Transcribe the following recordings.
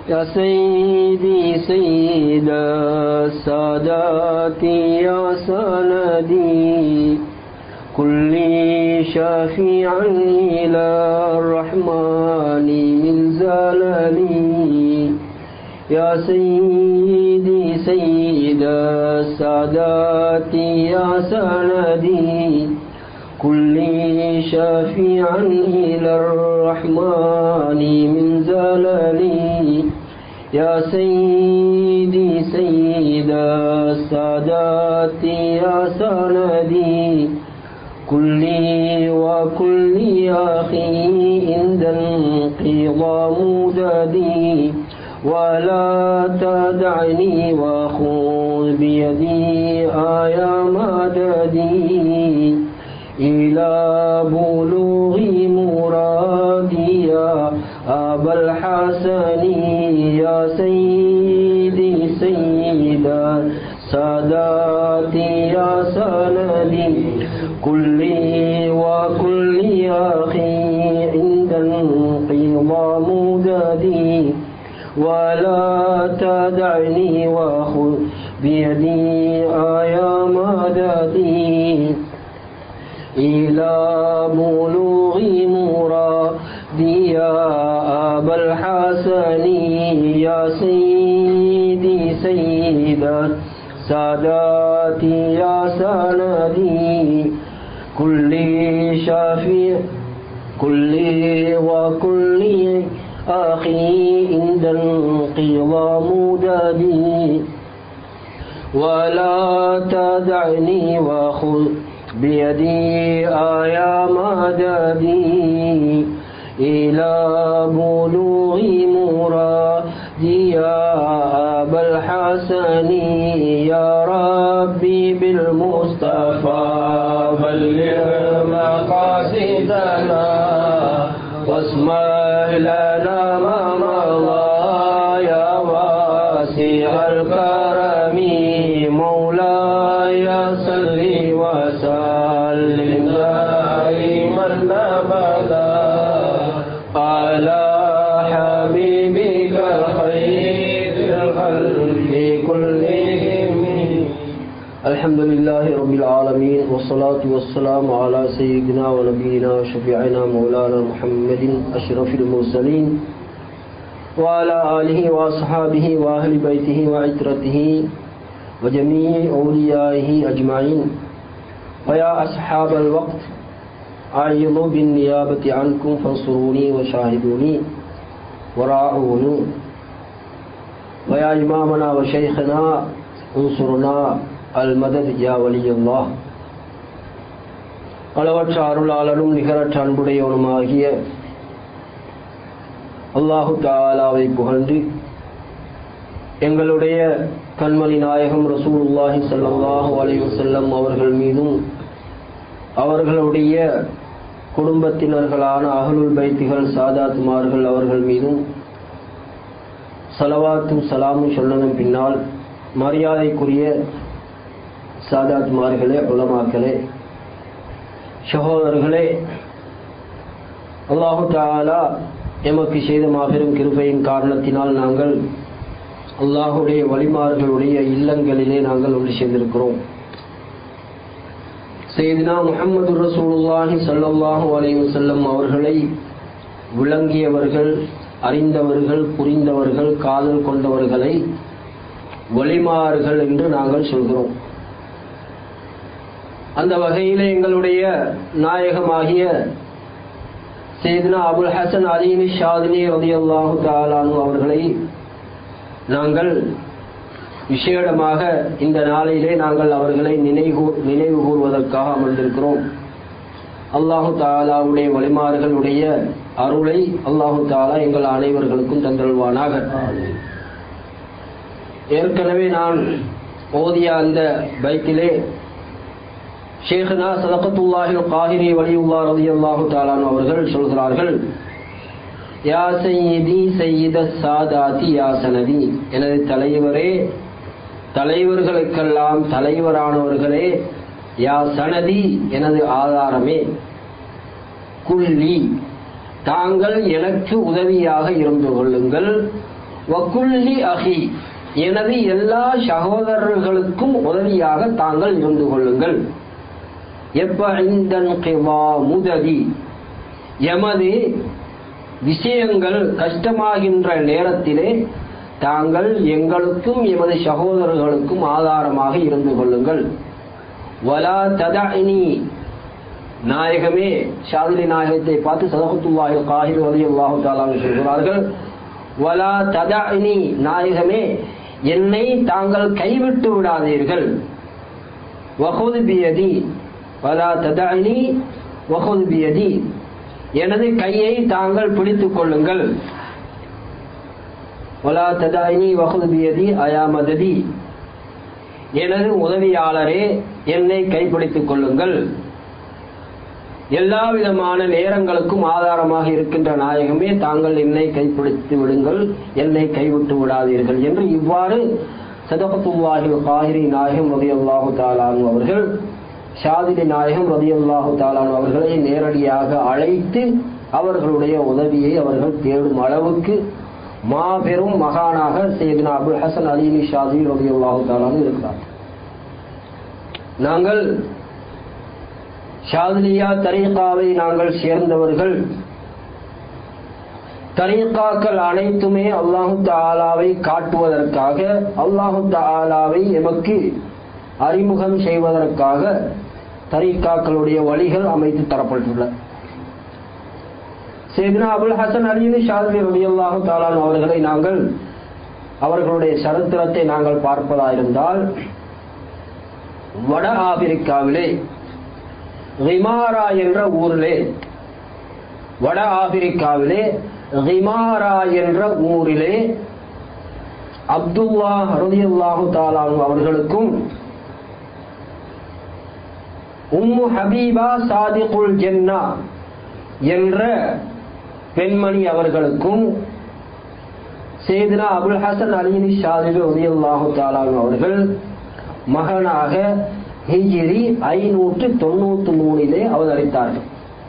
يا سيدي سيد السادات يا سندي كل شفيعا إلى الرحمن من زللي يا سيدي سيد السادات يا سندي كل شفيعا إلى الرحمن من زللي يا سيدي سيد السادات يا سندي كلي وكل أخي عند انقضاء مددي ولا تدعني وخذ بيدي آيا مددي إلى بلوغ مرادي يا أبا الحسن يا سيدي سيد ساداتي يا سندي كلي وكل أخي عند انقضاء مددي ولا تدعني وخذ بيدي آيا مددي إلى بلوغ مرادي يا أبا الحسن يا سيدي سيد ساداتي يا سندي كل شفيع كل وكل أخي عند انقضاء مددي ولا تدعني وخذ بيدي آيا مددي إلى بلوغ مرادي يا أبا الحسن يا ربي بالمصطفى بلغ مقاصدنا واسمح لنا ما مضى يا واسع الكرم مولاي صل وسلم دائما أبدا على حبيبك خير الخلق كلهم. الحمد لله رب العالمين والصلاة والسلام على سيدنا ونبينا وشفيعنا مولانا محمد أشرف المرسلين وعلى آله وأصحابه وأهل بيته وعترته وجميع أوليائه أجمعين. ويا أصحاب الوقت أعيضوا بالنيابة عنكم فانصروني وشاهدوني وراعوني. ويا إمامنا وشيخنا انصرنا المدد يا ولي الله. அளவற்ற அருளாளனும் நிகரற்ற அன்புடையவனுமாகிய அல்லாஹு தஆலாவை புகழ்ந்து எங்களுடைய கண்மணி நாயகம் ரசூலுல்லாஹி ஸல்லல்லாஹு அலைஹி வஸல்லம் அவர்கள் மீதும் அவர்களுடைய குடும்பத்தினர்களான அஹ்லுல் பைத்துகள் சாதாத்மார்கள் அவர்கள் மீதும் ஸலவாத்தும் ஸலாமும் சொன்னதன் பின்னால் மரியாதைக்குரிய சாதாத்மார்களே, உலமாக்களே, சகோதரர்களே, அல்லாஹு தஆலா எமக்கு செய்த மாபெரும் கிருபையின் காரணத்தினால் நாங்கள் அல்லாஹுடைய வலிமார்களுடைய இல்லங்களிலே நாங்கள் ஒன்று சேர்ந்திருக்கிறோம். சையதுனா முஹம்மது ரசூலுல்லாஹி ஸல்லல்லாஹு அலைஹி வஸல்லம் அவர்களை விளங்கியவர்கள், அறிந்தவர்கள், புரிந்தவர்கள், காதல் கொண்டவர்களை வலிமார்கள் என்று நாங்கள் சொல்கிறோம். அந்த வகையிலே எங்களுடைய நாயகமாகிய சையதுனா அபுல் ஹசன் அலி ஷாதிலி ரலியல்லாஹு தஆலா அன்ஹு அவர்களை நாங்கள் விசேடமாக இந்த நாளிலே நாங்கள் அவர்களை நினைவு கூறுவதற்காக அமர்ந்திருக்கிறோம். அல்லாஹு தஆலாவுடைய வலிமார்களுடைய அருளை அல்லாஹு தஆலா எங்கள் அனைவர்களுக்கும் தந்தருள்வானாக. ஏற்கனவே நான் ஓதிய அந்த பைத்திலே ஷேഖனா சதகத்துல்லாஹில் காஹிரி வலியுல்லாஹ் ரலியல்லாஹு தஆலா அவர்கள் சொல்கிறார்கள், யா சையீதி சையீத சாதாதி யா சனதி, எனது தலைவரே, தலைவர்களுக்கெல்லாம் தலைவரானவர்களே, யா சனதி, எனது ஆதாரமே, குல்லி, தாங்கள் எனக்கு உதவியாக இருந்து கொள்ளுங்கள், வக்குல்லி அஹி, எனது எல்லா சகோதரர்களுக்கும் உதவியாக தாங்கள் இருந்து கொள்ளுங்கள். எப்ப இந்தன் முததி, எமது விஷயங்கள் கஷ்டமாகின்ற நேரத்திலே தாங்கள் எங்களுக்கும் எமது சகோதரர்களுக்கும் ஆதாரமாக இருந்து கொள்ளுங்கள். வலா ததஇனி, நாயகமே, ஷாதிலி நாயகத்தை பார்த்து ஸதகத்துல்லாஹி காஹிர் ரலியல்லாஹு தஆலா சொல்கிறார்கள், வலா ததஇனி, நாயகமே, என்னை தாங்கள் கைவிட்டு விடாதீர்கள். வஹுத் பியதி, வலா ததஇனி வஹுத் பியதி, எனது கையை தாங்கள் பிடித்துக் கொள்ளுங்கள். வலா ததஇனி வஹுத் பியதி அயா மததி, எனது உதவியாளரே, என்னை கைப்பிடித்துக் கொள்ளுங்கள். எல்லா விதமான நேரங்களுக்கும் ஆதாரமாக இருக்கின்ற நாயகமே, தாங்கள் என்னை கைப்பிடித்து விடுங்கள், என்னை கைவிட்டு விடாதீர்கள் என்று இவ்வாறு ஸதகத்துல்லாஹி காஹிரி நாயகம் ரலியல்லாஹு தஆலா அன்ஹு அவர்கள் ஷாதிலி நாயகம் ரலியல்லாஹு தஆலா அன்ஹு அவர்களை நேரடியாக அழைத்து அவர்களுடைய உதவியை அவர்கள் தேடும் அளவுக்கு மாபெரும் மகானாக சையதுனா அபுல் ஹசன் அலி ஷாதிலி ரலியல்லாஹு தஆலா அன்ஹு இருக்கிறார். நாங்கள் ஷாதிலியா தரீகாவை நாங்கள் சேர்ந்தவர்கள். தரீகாக்கள் அனைத்துமே அல்லாஹு தஆலாவை காட்டுவதற்காக, அல்லாஹு தஆலாவை எமக்கு அறிமுகம் செய்வதற்காக தரீகாக்களுடைய வழிகள் அமைத்து தரப்பட்டுள்ளன. சையதுனா அபுல் ஹசன் அலி ஷாதிலி ரலியல்லாஹு தஆலா அவர்களை நாங்கள் அவர்களுடைய சரித்திரத்தை நாங்கள் பார்ப்பதாயிருந்தால், வட ஆப்பிரிக்காவிலே ரிமாரா என்ற ஊரிலே, வட ஆப்பிரிக்காவிலே ரிமாரா என்ற ஊரிலே அப்துல்லாஹ் ரலியல்லாஹு தஆலா அவர்களுக்கும் உம்மு ஹபீபா சாதிகுல் ஜன்னா என்ற பெண்மணி அவர்களுக்கும் சையதுனா அபுல் ஹசன் அலி ஷாதிலி ரலியல்லாஹு தஆலா அவர்கள் மகனாக ஹிஜ்ரி 593 அவதரித்தார்கள்.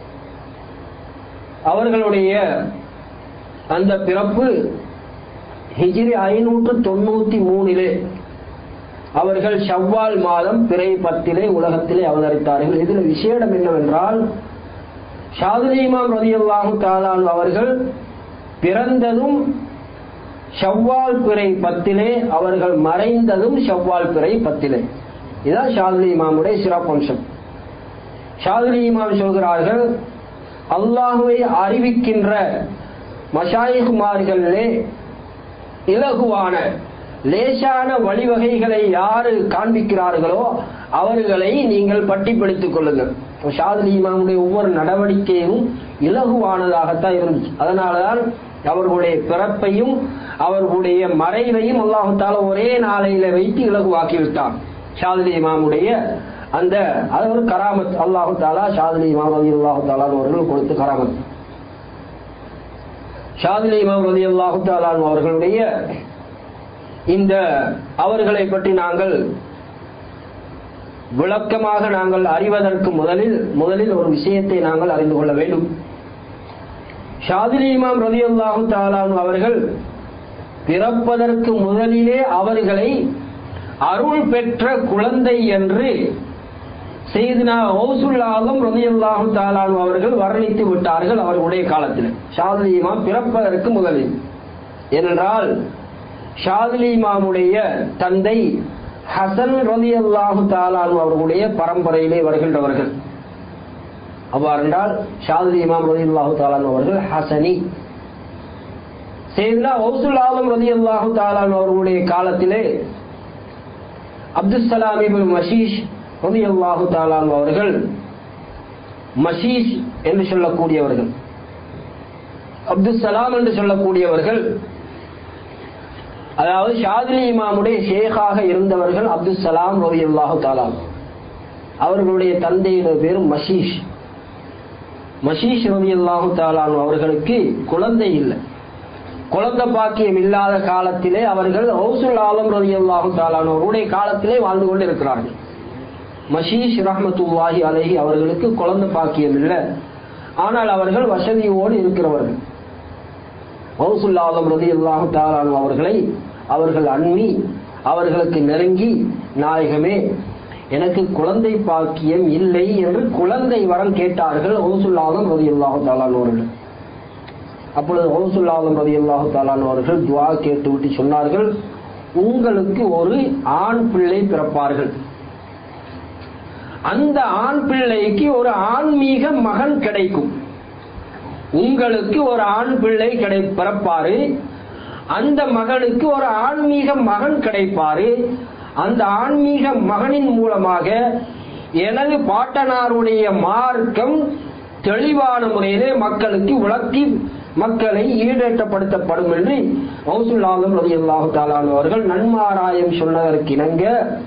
அவர்களுடைய அந்த பிறப்பு ஹிஜ்ரி 593 அவர்கள் ஷவ்வால் மாதம் பிறை 10 உலகத்திலே அவதரித்தார்கள். இதில் விசேடம் என்னவென்றால், ஷாதிலி இமாம் ரலியல்லாஹு தஆலா அவர்கள் பிறந்ததும் ஷவ்வால் பிறை 10, அவர்கள் மறைந்ததும் ஷவ்வால் பிறை 10. இதுதான் ஷாதிலி இமாமுடைய சிறப்பம்சம். ஷாதிலி இமாம் சொல்கிறார்கள், அல்லாஹுவை அறிவிக்கின்ற மஷாயிஹ்மார்களிலே இலகுவான லேசான வழிவகைகளை யாரு காண்பிக்கிறார்களோ அவர்களை நீங்கள் பட்டி பிடித்துக் கொள்ளுங்கள். ஷாதிலி இமாமுடைய ஒவ்வொரு நடவடிக்கையும் இலகுவானதாகத்தான் இருந்துச்சு. அதனாலதான் அவர்களுடைய பிறப்பையும் அவர்களுடைய மறைவையும் அல்லாஹு தஆலா ஒரே நாளையில வைத்து இலகுவாக்கி விட்டான். ஷாதிலி இமாமுடைய அந்த அது ஒரு கராமத். அல்லாஹு தஆலா ஷாதிலி இமாம் ரலியல்லாஹு தஆலா அவர்கள் கொடுத்த கராமத். ஷாதிலி இமாம் ரலியல்லாஹு தஆலா அவர்களுடைய இந்த அவர்களை பற்றி நாங்கள் விளக்கமாக நாங்கள் அறிவதற்கு முதலில் ஒரு விஷயத்தை நாங்கள் அறிந்து கொள்ள வேண்டும். ஷாதிலி இமாம் ரலியல்லாஹு தஆலா அவர்கள் பிறப்பதற்கு முதலிலே அவர்களை அருள் பெற்ற குழந்தை என்று சையதுனா கௌசுல் ஆலம் ரலியல்லாஹு தஆலா அவர்கள் வர்ணித்து விட்டார்கள் அவர்களுடைய காலத்தில், ஷாதிலி இமாம் பிறப்பதற்கு முதலில். ஏனென்றால் ஷாதிலி இமாமுடைய தந்தை ஹசன் ரலியல்லாஹு தஆலா அவர்களுடைய பரம்பரையிலே வருகின்றவர்கள். அவ்வாறென்றால் ஷாதிலி இமாம் ரலியல்லாஹு தஆலா அவர்கள் ஹசனி. சையதுனா கௌசுல் ஆலம் ரலியல்லாஹு தஆலா அவர்களுடைய காலத்திலே அப்துல் சலாம் இப்னு மஷீஷ் ரலியல்லாஹு தஆலா அவர்கள், மஷீஷ் என்று சொல்லக்கூடியவர்கள், அப்துல் சலாம் என்று சொல்லக்கூடியவர்கள், அதாவது ஷாதிலி இமாமுடைய ஷேகாக இருந்தவர்கள் அப்துல் சலாம் ரலியல்லாஹு தஆலா. அவர்களுடைய தந்தையுடைய பேர் மஷீஷ். மஷீஷ் ரலியல்லாஹு தஆலா அவர்களுக்கு குழந்தை இல்லை. குழந்தை பாக்கியம் இல்லாத காலத்திலே அவர்கள் கௌசுல் ஆலம் ரலியல்லாஹு தஆலா அவருடைய காலத்திலே வாழ்ந்து கொண்டு இருக்கிறார்கள். மஷீஷ் ரஹ்மத்துல்லாஹி அலைஹி அவர்களுக்கு குழந்தை பாக்கியம் இல்லை. ஆனால் அவர்கள் வசதியோடு இருக்கிறவர்கள். கௌசுல் ஆலம் ரலியல்லாஹு தஆலா அன்ஹு அவர்களை அவர்கள் அண்மி அவர்களுக்கு நெருங்கி, நாயகமே எனக்கு குழந்தை பாக்கியம் இல்லை என்று குழந்தை வரம் கேட்டார்கள் கௌசுல் ஆலம் ரலியல்லாஹு தஆலா அன்ஹு அவர்கள். அப்பொழுது கௌசுல் ஆலம் ரலியல்லாஹு தஆலா அன்ஹு அவர்கள் துஆ கேட்டுவிட்டு சொன்னார்கள், உங்களுக்கு ஒரு ஆண் பிள்ளை பிறப்பார்கள். அந்த ஆண் பிள்ளைக்கு ஒரு ஆன்மீக மகன் கிடைக்கும். உங்களுக்கு ஒரு ஆண் பிள்ளை பிறப்பாரு, அந்த மகனுக்கு ஒரு ஆன்மீக மகன் கிடைப்பாரு. அந்த ஆன்மீக மகனின் மூலமாக எனது பாட்டனாருடைய மார்க்கம் தெளிவான முறையிலே மக்களுக்கு விளக்கி மக்களை ஈடேற்றப்படுத்தப்படும் என்று கௌசுல் ஆலம் ரலியல்லாஹு தஆலா அன்ஹு அவர்கள் நன்மாராயம் சொன்னதற்கு இணங்க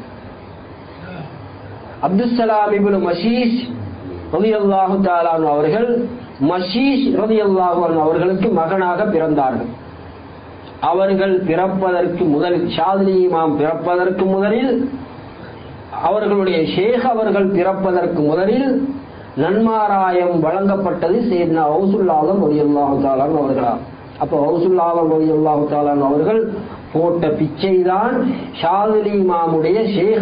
அப்துஸ்ஸலாம் இப்னு மஷீஷ் ரலியல்லாஹு தஆலா அன்ஹு அவர்கள் மஷீஷ் ரலியல்லாஹு அன்ஹு அவர்களுக்கு மகனாக பிறந்தார்கள். அவர்கள் பிறப்பதற்கு முதலில், ஷாதிலி இமாம் பிறப்பதற்கு முதலில், அவர்களுடைய ஷேக் அவர்கள் பிறப்பதற்கு முதலில் நன்மாராயம் வழங்கப்பட்டது சையத்னா கௌசுல் ஆலம் ரலியல்லாஹு தஆலா அன்ஹு அவர்களால். அப்போ கௌசுல் ஆலம் ரலியல்லாஹு தஆலா அன்ஹு அவர்கள் போட்ட பிச்சைதான் ஷாதிலி இமாமுடைய ஷேக்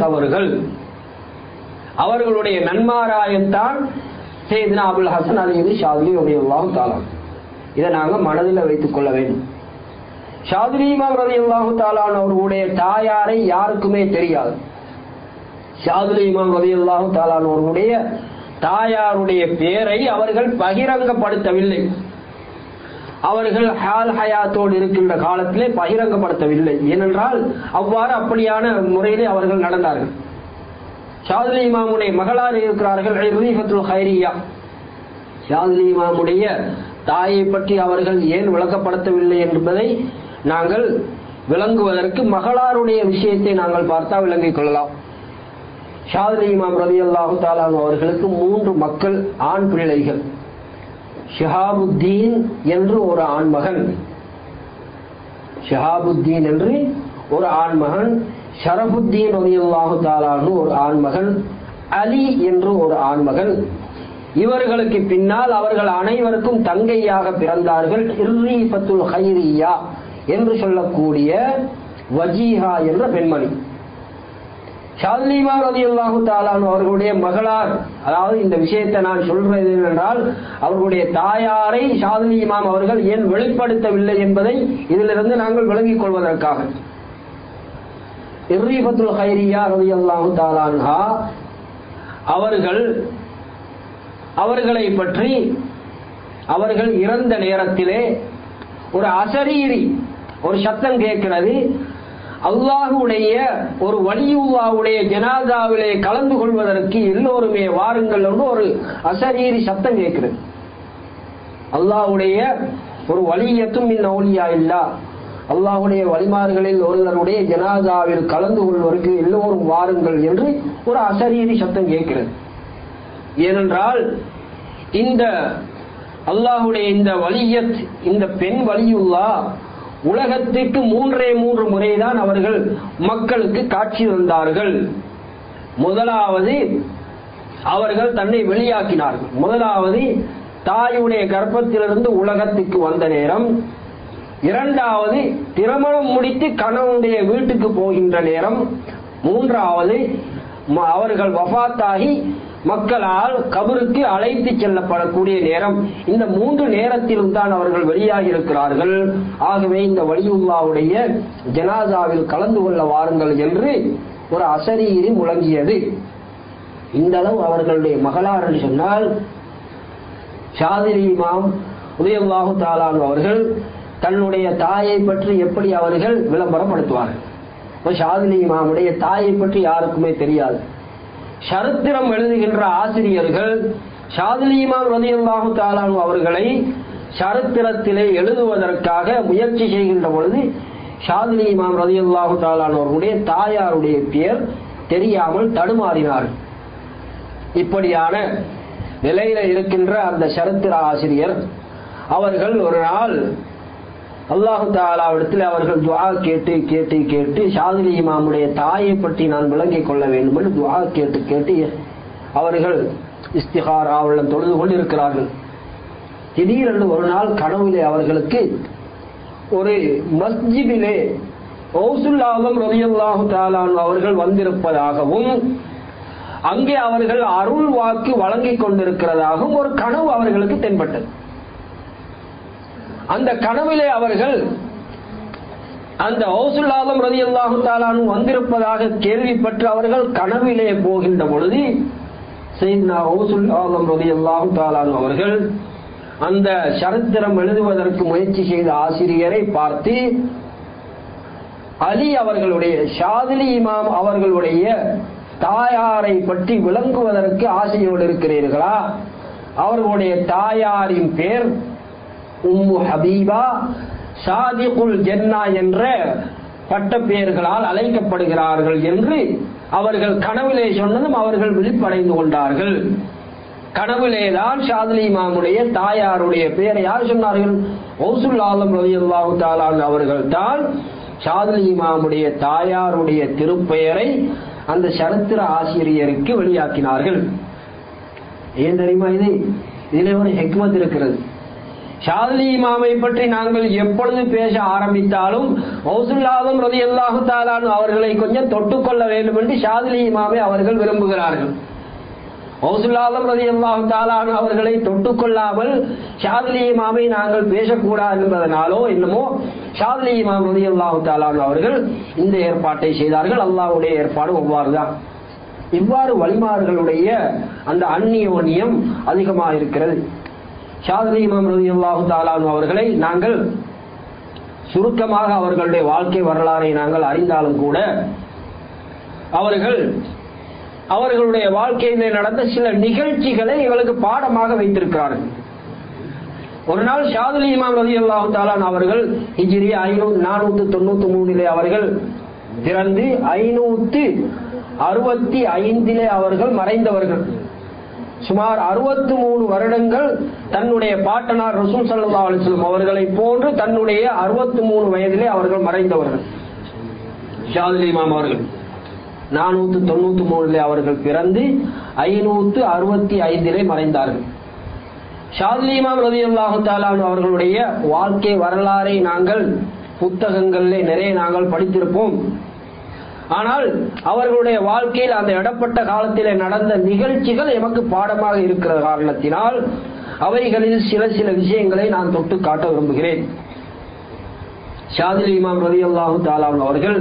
அவர்களுடைய நன்மாராயத்தான் சையத்னா அபுல் ஹசன் அலி ஷாதிலி ரலியல்லாஹு தஆலா. இதை நாங்கள் மனதில் வைத்துக் கொள்ள வேண்டும். ஷாதிலி இமாம் ரலியல்லாஹு தஆலா அவர்களுடைய தாயாரை யாருக்குமே தெரியாது. ஷாதிலி இமாம் ரலியல்லாஹு தஆலா அவர்களுடைய தாயாருடைய பெயரை அவர்கள் பகிரங்கப்படுத்தவில்லை. அவர்கள் ஹால் ஹயாத்தோடு இருக்கின்ற காலத்திலே பகிரங்கப்படுத்தவில்லை. ஏனென்றால் அவ்வாறு அப்படியான முறையிலே அவர்கள் நடந்தார்கள். ஷாதிலி இமாமுடைய மகளார் இருக்கிறார்கள் ரீஃபத்துல் ஹைரியா. ஷாதிலி இமாமுடைய தாயை பற்றி அவர்கள் ஏன் விளக்கப்படுத்தவில்லை என்பதை நாங்கள் விளங்குவதற்கு மகளாருடைய விஷயத்தை நாங்கள் பார்த்தா விளங்கிக் கொள்ளலாம். ஷாதிலி இமாம் ரலியல்லாஹு தஆலா அவர்களுக்கு 3 மக்கள், ஆண் பிள்ளைகள். ஷிஹாபுத்தீன் என்று ஒரு ஆண்மகன், ஷிஹாபுத்தீன் என்று ஒரு ஆண்மகன், ஷரஃபுத்தீன் ரலியல்லாஹு தஆலா ஒரு ஆண்மகன், அலி என்று ஒரு ஆண்மகன். இவர்களுக்கு பின்னால் அவர்கள் அனைவருக்கும் தங்கையாக பிறந்தார்கள் இர்ரீஃபத்துல் ஹைரியா என்று சொல்லக்கூடிய வஜீஹா என்ற பெண்மணி. ஷாதிலி இமாம் ரலியல்லாஹு தஆலா அவர்களுடைய மகளார், அதாவது இந்த விஷயத்தை நான் சொல்றது என்றால் அவர்களுடைய தாயாரை ஷாதிலி இமாம் அவர்கள் ஏன் வெளிப்படுத்தவில்லை என்பதை இதிலிருந்து நாங்கள் விளங்கிக் கொள்வதற்காக. இர்ரீஃபத்துல் ஹைரியா ரலியல்லாஹு தஆலா அன்ஹா அவர்களை பற்றி அவர்கள் இறந்த நேரத்திலே ஒரு அசரீரி ஒரு சத்தம் கேட்கிறது. அல்லாஹ்வுடைய ஒரு வலியுல்லாஹ்வுடைய ஜனாசாவிலே கலந்து கொள்வதற்கு எல்லோருமே வாருங்கள் என்று ஒரு அசரீரி சத்தம் கேட்கிறது. அல்லாஹ்வுடைய ஒரு வலியத்தும் மின் அவுலியா இல்லா, அல்லாஹ்வுடைய வலிமார்களில் ஒருவருடைய ஜனாசாவில் கலந்து கொள்வதற்கு எல்லோரும் வாருங்கள் என்று ஒரு அசரீரி சத்தம் கேட்கிறது. ஏனென்றால் இந்த அல்லாஹ்வுடைய இந்த வலியத், இந்த பெண் வலியுல்லா உலகத்திற்கு 3 முறைதான் அவர்கள் மக்களுக்கு காட்சி தந்தார்கள். முதலாவது அவர்கள் தன்னை வெளியாக்கினார்கள். முதலாவது தாயுடைய கர்ப்பத்திலிருந்து உலகத்துக்கு வந்த நேரம். இரண்டாவது திருமணம் முடித்து கணவனுடைய வீட்டுக்கு போகின்ற நேரம். மூன்றாவது அவர்கள் வஃபாத்தாகி மக்களால் கபருக்கு அழைத்து செல்லப்படக்கூடிய நேரம். இந்த 3 நேரத்திலும் தான் அவர்கள் வெளியாகி இருக்கிறார்கள். ஆகவே இந்த வலியுல்லாஹ்வுடைய ஜனாசாவில் கலந்து கொள்ள வாருங்கள் என்று ஒரு அசரீரி முழங்கியது. இந்த அளவு அவர்களுடைய மகளார் என்று சொன்னால் ஷாதிலி இமாம் ரலியல்லாஹு தஆலா அவர்கள் தன்னுடைய தாயை பற்றி எப்படி அவர்கள் விளம்பரப்படுத்துவார்கள்? ஷாதிலி இமாமுடைய தாயை பற்றி யாருக்குமே தெரியாது. சரித்திரம் எழுதுகின்ற ஆசிரியர்கள் ஷாதிலி இமாம் ரலியல்லாஹு தஆலா அவர்களை சரித்திரத்திலே எழுதுவதற்காக முயற்சி செய்கின்ற பொழுது ஷாதிலி இமாம் ரலியல்லாஹு தஆலா அவர்களுடைய தாயாருடைய பெயர் தெரியாமல் தடுமாறினார். இப்படியான நிலையில இருக்கின்ற அந்த சரித்திர ஆசிரியர் அவர்கள் ஒரு நாள் அல்லாஹு தஆலாவிடத்தில் அவர்கள் துஆ கேட்டு கேட்டு கேட்டு ஷாதிலி இமாமுடைய தாயை பற்றி நான் விளங்கிக் கொள்ள வேண்டும் என்று துஆ கேட்டு கேட்டு அவர்கள் இஸ்திகாராவுடன் தொழுது கொண்டிருக்கிறார்கள். திடீரென்று ஒரு நாள் கனவிலே அவர்களுக்கு ஒரு மஸ்ஜிதிலே கௌசுல் ஆலம் ரலியல்லாஹு தஆலா அவர்கள் வந்திருப்பதாகவும் அங்கே அவர்கள் அருள் வாக்கு வழங்கிக் கொண்டிருக்கிறதாகவும் ஒரு கனவு அவர்களுக்கு தென்பட்டது. அந்த கனவிலே அவர்கள் அந்த கௌசுல் ஆலம் ரலியல்லாஹு தஆலா வந்திருப்பதாக கேள்விப்பட்டு அவர்கள் கனவிலே போகின்ற பொழுது சையத்னா கௌசுல் ஆலம் ரலியல்லாஹு தஆலா அவர்கள் அந்த சரித்திரம் எழுதுவதற்கு முயற்சி செய்த ஆசிரியரை பார்த்து, அலி அவர்களுடைய ஷாதிலி இமாம் அவர்களுடைய தாயாரை பற்றி விளங்குவதற்கு ஆசையோடு இருக்கிறீர்களா? அவர்களுடைய தாயாரின் பேர் உம்மு ஹபீபா சாதிகுல் ஜன்னா என்ற பட்ட பெயர்களால் அழைக்கப்படுகிறார்கள் என்று அவர்கள் கனவிலே சொன்னதும் அவர்கள் விழிப்படைந்து கொண்டார்கள். கனவிலேதான் ஷாதிலி இமாமுடைய தாயாருடைய பெயரை யார் சொன்னார்கள்? கௌசுல் ஆலம் ரலியல்லாஹு தஆலா அவர்கள் தான் ஷாதிலி இமாமுடைய தாயாருடைய திருப்பெயரை அந்த சரித்திர ஆசிரியருக்கு வெளியாக்கினார்கள். ஏன் தெரியுமா? இதிலே ஒரு ஹிக்மத் இருக்கிறது. ஷாதிலி இமாமை பற்றி நாங்கள் எப்பொழுது பேச ஆரம்பித்தாலும் கௌசுல் ஆலம் ரலியல்லாஹு தஆலா அவர்களை கொஞ்சம் தொட்டுக்கொள்ள வேண்டும் என்று ஷாதிலி இமாமை அவர்கள் விரும்புகிறார்கள். கௌசுல் ஆலம் ரலியல்லாஹு தஆலா அவர்களை தொட்டுக்கொள்ளாமல் ஷாதிலி இமாமை நாங்கள் பேசக்கூடாது என்பதனாலோ என்னமோ ஷாதிலி இமாம் ரலியல்லாஹு தஆலா அவர்கள் இந்த ஏற்பாட்டை செய்தார்கள். அல்லாஹ்வுடைய ஏற்பாடு ஒவ்வாறுதான். இவ்வாறு வலிமார்களுடைய அந்த அந்நியோன்யம் அதிகமாக இருக்கிறது. ஷாதிலி இமாம் ரலியல்லாஹு தஆலா அவர்களை நாங்கள் சுருக்கமாக அவர்களுடைய வாழ்க்கை வரலாறை நாங்கள் அறிந்தாலும் கூட அவர்களுடைய வாழ்க்கையிலே நடந்த சில நிகழ்ச்சிகளை எங்களுக்கு பாடமாக வைத்திருக்கிறார்கள். ஒரு நாள் ஷாதிலி இமாம் ரலியல்லாஹு தஆலா அவர்கள் ஹிஜ்ரி 493 அவர்கள் பிறந்து 565 அவர்கள் மறைந்தவர்கள். சுமார் 63 வருடங்கள் தன்னுடைய பாட்டனார் ரசூல் ஸல்லல்லாஹு அலைஹி வஸல்லம் அவர்களை போன்று தன்னுடைய 63 வயதிலே அவர்கள் மறைந்தவர்கள். ஷாதிலி இமாம் அவர்கள் 493 அவர்கள் பிறந்து 565 மறைந்தார்கள். ஷாதிலி இமாம் ரலியல்லாஹு தஆலா அவர்களுடைய வாழ்க்கை வரலாறை நாங்கள் புத்தகங்களிலே நிறைய நாங்கள் படித்திருப்போம். ஆனால் அவர்களுடைய வாழ்க்கையில் அந்த இடப்பட்ட காலத்திலே நடந்த நிகழ்ச்சிகள் எமக்கு பாடமாக இருக்கிற காரணத்தினால் அவைகளில் சில விஷயங்களை நான் தொட்டு காட்ட விரும்புகிறேன். ஷாதிலி இமாம் ரலியல்லாஹு தஆலா அவர்கள்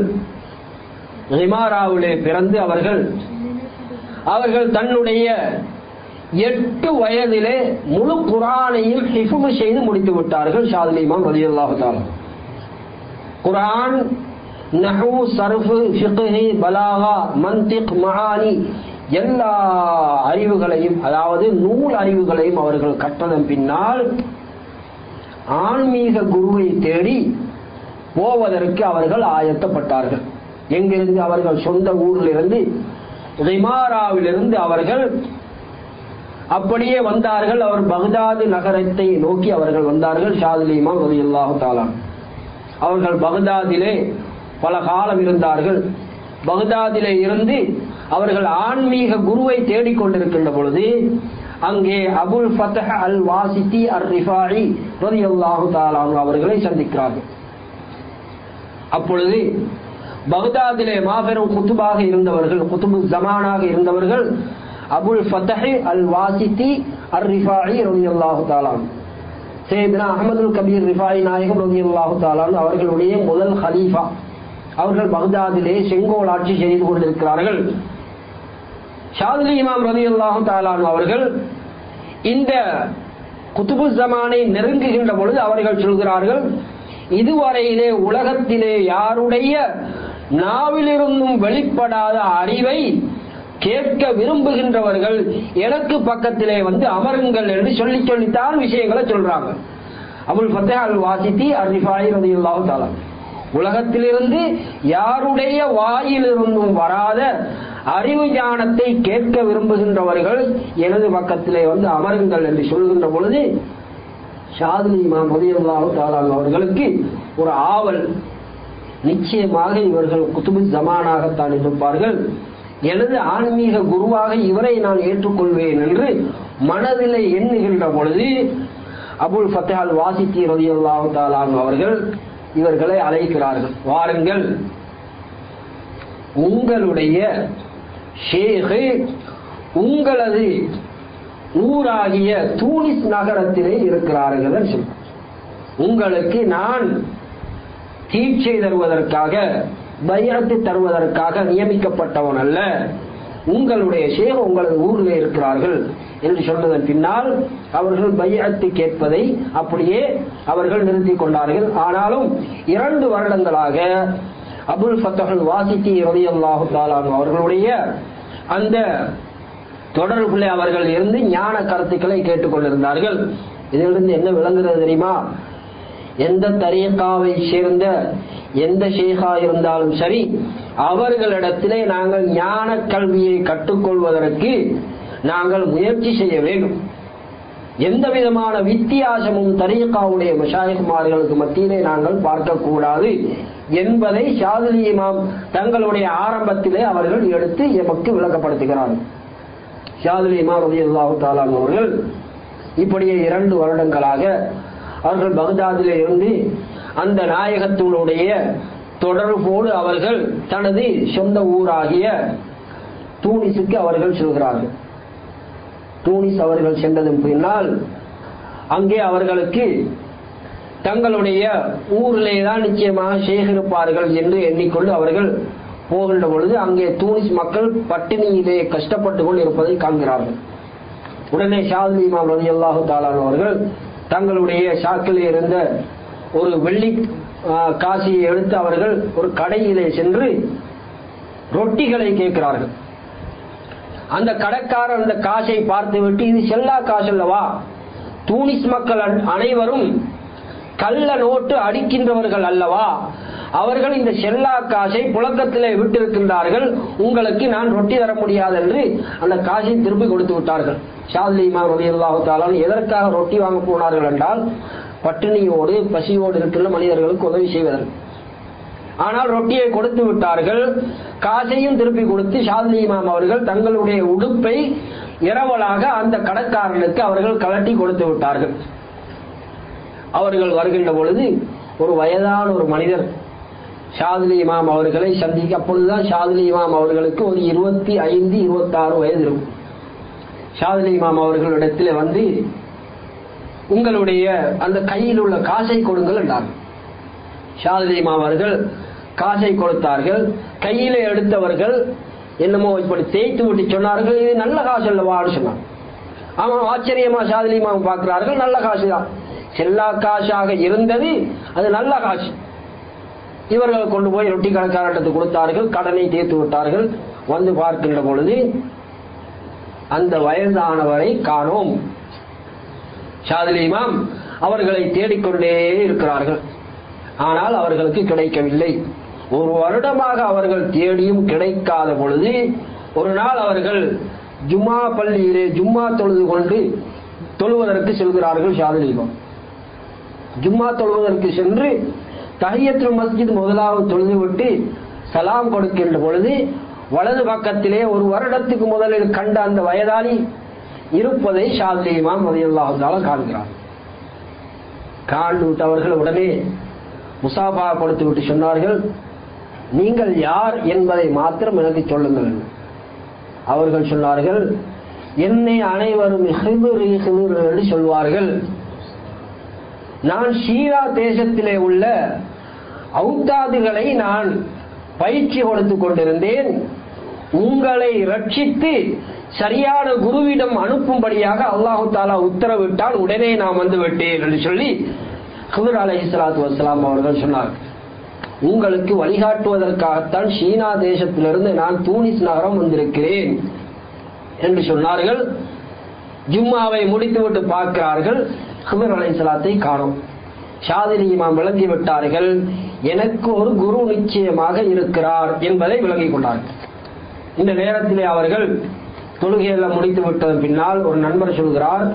ரிமாராவிலே பிறந்து அவர்கள் தன்னுடைய 8 வயதிலே முழு குர்ஆனையும் ஹிஃப்து செய்து முடித்து விட்டார்கள். ஷாதிலி இமாம் ரலியல்லாஹு தஆலா குர்ஆன், நஹ்வு, சர்ஃப், ஃபிக்ஹ், பலாகா, மன்திக், மஆனி எல்லா அறிவுகளையும், அதாவது நூல் அறிவுகளையும் அவர்கள் கற்றதன் பின்னால் ஆன்மீக குருவை தேடி போவதற்கு அவர்கள் ஆயத்தப்பட்டார்கள். எங்கிருந்து? அவர்கள் சொந்த ஊரிலிருந்து ரிமாராவிலிருந்து அவர்கள் அப்படியே வந்தார்கள். அவர் பக்தாது நகரத்தை நோக்கி அவர்கள் வந்தார்கள். ஷாதிலி இமாம் ரலியல்லாஹு தஆலா அவர்கள் பக்தாதிலே பல காலம் இருந்தார்கள். பக்தாதிலே இருந்து அவர்கள் ஆன்மீக குருவை தேடிக்கொண்டிருக்கின்ற பொழுது அங்கே அபுல் ஃபத்ஹ் அல் வாசிதி அர் ரிஃபாயி ரலியல்லாஹு தஆலா அவர்களை சந்திக்கிறார்கள். அப்பொழுது பக்தாதிலே மாபெரும் குத்துபாக இருந்தவர்கள், குத்துபு ஜமானாக இருந்தவர்கள் அபுல் ஃபத்ஹ் அல் வாசிதி அர் ரிஃபாயி ரலியல்லாஹு தஆலா சையதுனா அஹ்மதுல் கபீர் ரிஃபாயி நாயகம் ரலியல்லாஹு தஆலா அவர்களுடைய முதல் கலீஃபா. அவர்கள் பக்தாதிலே செங்கோல் ஆட்சி செய்து கொண்டிருக்கிறார்கள். ஷாதிலி இமாம் ரலியல்லாஹு தஆலா அவர்கள் இந்த குத்துபு ஜமானை நெருங்குகின்ற பொழுது அவர்கள் சொல்கிறார்கள், இதுவரையிலே உலகத்திலே யாருடைய நாவிலிருந்தும் வெளிப்படாத அறிவை கேட்க விரும்புகின்றவர்கள் எனக்கு பக்கத்திலே வந்து அமருங்கள் என்று சொல்லித்தான் விஷயங்களை சொல்றாங்க. அபுல் ஃபத்ஹ் அல் வாசிதி அர் ரிஃபாயி ரலியல்லாஹு தஆலா உலகத்திலிருந்து யாருடைய வாயிலிருந்தும் வராத அறிவு ஞானத்தை கேட்க விரும்புகின்றவர்கள் எனது பக்கத்திலே வந்து அமருங்கள் என்று சொல்கின்ற பொழுது ஷாதிலி இமாம் ரலியல்லாஹு தஆலா அவர்களுக்கு ஒரு ஆவல், நிச்சயமாக இவர்கள் குத்துபு ஜமானாகத்தான் இருப்பார்கள், எனது ஆன்மீக குருவாக இவரை நான் ஏற்றுக்கொள்வேன் என்று மனதிலே எண்ணுகின்ற பொழுது அபுல் ஃபத்ஹ் அல் வாசிதி ரலியல்லாஹு தஆலா அவர்கள் இவர்களை அழைக்கிறார்கள். வாருங்கள், உங்களுடைய ஷேக் உங்களது ஊராகிய தூனிஸ் நகரத்திலே இருக்கிறார்கள். உங்களுக்கு நான் தீட்சை தருவதற்காக, பைஅத்து தருவதற்காக நியமிக்கப்பட்டவன் அல்ல. உங்களுடைய ஷேக் உங்களது ஊரில் இருக்கிறார்கள் என்று சொன்னதன் பின்னால் அவர்கள் பைஅத்து கேட்பதை அப்படியே அவர்கள் நிறுத்திக் கொண்டார்கள். ஆனாலும் 2 வருடங்களாக அபுல் ஃபத்தஹ் வாசித்தி ரலியல்லாஹு தஆலா அவர்களுடைய அந்த தொடர்புகளை அவர்கள் இருந்து ஞான கருத்துக்களை கேட்டுக்கொண்டிருந்தார்கள். இதிலிருந்து என்ன விளங்குகிறது தெரியுமா? எந்த தரீகாவை சேர்ந்த எந்த ஷேகா இருந்தாலும் சரி, அவர்களிடத்திலே நாங்கள் ஞான கல்வியை கற்றுக்கொள்வதற்கு நாங்கள் முயற்சி செய்ய வேண்டும். எந்த விதமான வித்தியாசமும் தரீகாவுடைய மஷாயிக்மார்களுக்கு மத்தியிலே நாங்கள் பார்க்கக்கூடாது என்பதை ஷாதுலி இமாம் தங்களுடைய ஆரம்பத்திலே அவர்கள் எடுத்து எமக்கு விளக்கப்படுத்துகிறார்கள். ஷாதுலி இமாம் ரலியல்லாஹு தஆலா அவர்கள் இப்படியே 2 வருடங்களாக அவர்கள் பக்தாதிலே இருந்து அந்த நாயகத்தினுடைய தொடர்போடு அவர்கள் தனது சொந்த ஊராகிய தூனிஸுக்கு அவர்கள் செல்கிறார்கள். தூனிஸ் அவர்கள் சென்றதன் பின்னால் அங்கே அவர்களுக்கு தங்களுடைய ஊரிலே தான் நிச்சயமாக ஷேக் இருப்பார்கள் என்று எண்ணிக்கொண்டு அவர்கள் போகின்ற பொழுது அங்கே தூனிஸ் மக்கள் பட்டினியிலே கஷ்டப்பட்டு கொண்டு இருப்பதை காண்கிறார்கள். உடனே ஷாதுலி இமாம் ரலியல்லாஹு தஆலா அவர்கள் தங்களுடைய சாக்கிலே இருந்த ஒரு வெள்ளி காசியை எடுத்து அவர்கள் ஒரு கடையிலே சென்று ரொட்டிகளை கேட்கிறார்கள். அந்த கடைக்காரர் அந்த காசை பார்த்துவிட்டு, இது செல்லா காசு அல்லவா, தூனிஸ் மக்கள் அனைவரும் கள்ள நோட்டு அடிக்கின்றவர்கள் அல்லவா, அவர்கள் இந்த செல்லா காசை புழக்கத்திலே விட்டிருக்கின்றார்கள், உங்களுக்கு நான் ரொட்டி தர முடியாது என்று அந்த காசை திருப்பி கொடுத்து விட்டார்கள். ஷாதுலி இமாம் ரலியல்லாஹு தஆலா எதற்காக ரொட்டி வாங்க போனார்கள் என்றால், பட்டினியோடு பசியோடு இருக்கின்ற மனிதர்களுக்கு உதவி செய்வதற்கு. ஆனால் ரொட்டியை கொடுத்து விட்டார்கள், காசையும் திருப்பி கொடுத்து ஷாதுலி இமாம் அவர்கள் தங்களுடைய உடுப்பை இரவலாக அந்த கடைக்காரனுக்கு அவர்கள் கலட்டி கொடுத்து விட்டார்கள். அவர்கள் வருகின்ற பொழுது ஒரு வயதான ஒரு மனிதர் ஷாதுலி இமாம் அவர்களை சந்திக்க, அப்பொழுதுதான் ஷாதுலி இமாம் அவர்களுக்கு ஒரு 25-26 வயது இருக்கும். ஷாதுலி இமாம் அவர்களிடத்தில் வந்து, உங்களுடைய அந்த கையில் உள்ள காசை கொடுங்கள் என்றார். ஷாதுலி இமாம் அவர்கள் காசை கொடுத்தார்கள். கையிலே எடுத்தவர்கள் என்னமோ இப்படி தேய்த்து விட்டு சொன்னார்கள், இது நல்ல காசு அல்லவான்னு சொன்னார். ஆமா, ஆச்சரியமா ஷாதுலி இமாம் பார்க்கிறார்கள், நல்ல காசு தான், செல்லா காசாக இருந்தது, அது நல்ல காசு. இவர்கள் கொண்டு போய் ரொட்டி கடைக்காரர்களுக்கு கொடுத்தார்கள், கடனை தீர்த்து விட்டார்கள். வந்து பார்க்கின்ற பொழுது அந்த வயதானவரை காணோம். ஷாதுலி இமாம் அவர்களை தேடிக்கொண்டே இருக்கிறார்கள், ஆனால் அவர்களுக்கு கிடைக்கவில்லை. 1 வருடமாக அவர்கள் தேடியும் கிடைக்காத பொழுது ஒரு நாள் அவர்கள் ஜும்மா பள்ளியிலே ஜும்மா தொழுவதற்கு செல்கிறார்கள். ஷாதுலி இமாம் ஜும்மா தொழுவதற்கு சென்று தஹியத்துல் மஸ்ஜித் முதலாவது தொழுதுவிட்டு சலாம் கொடுக்கின்ற பொழுது வலது பக்கத்திலே 1 வருடத்துக்கு முதலில் கண்ட அந்த வயதாளி இருப்பதை ஷாதுலி இமாம் ரலியல்லாஹு தஆலா காண்கிறார். காண்பிட்டு அவர்கள் உடனே முசாபா கொடுத்து விட்டு சொன்னார்கள், நீங்கள் யார் என்பதை மாத்திரம் எனக்கு சொல்லுங்கள். அவர்கள் சொன்னார்கள், என்னை அனைவரும் ஹிதுர் என்று சொல்வார்கள். நான் ஷீரா தேசத்திலே உள்ள அவுத்தாதுகளை நான் பயிற்சி கொடுத்துக் கொண்டிருந்தேன். உங்களை ரட்சித்து சரியான குருவிடம் அனுப்பும்படியாக அல்லாஹு தஆலா உத்தரவிட்டால் உடனே நான் வந்து விட்டேன் என்று சொல்லி ஹிதுர் அலைஹிஸ்ஸலாத்து வஸ்ஸலாம் அவர்கள் சொன்னார். உங்களுக்கு வழிகாட்டுவதற்காகத்தான் சீனா தேசத்திலிருந்து நான் தூனிஸ் நகரம் வந்திருக்கிறேன் என்று சொன்னார்கள். ஜும்மாவை முடித்துவிட்டு பார்க்கிறார்கள், ஹிதுர் அலைஹிஸ்ஸலாத்தை காணோம். ஷாதுலி இமாம் விளங்கி விட்டார்கள், எனக்கு ஒரு குரு நிச்சயமாக இருக்கிறார் என்பதை விளங்கிக் கொண்டார்கள். இந்த நேரத்திலே அவர்கள் தொழுகையெல்லாம் முடித்து விட்டதன் பின்னால் ஒரு நண்பர் சொல்கிறார்,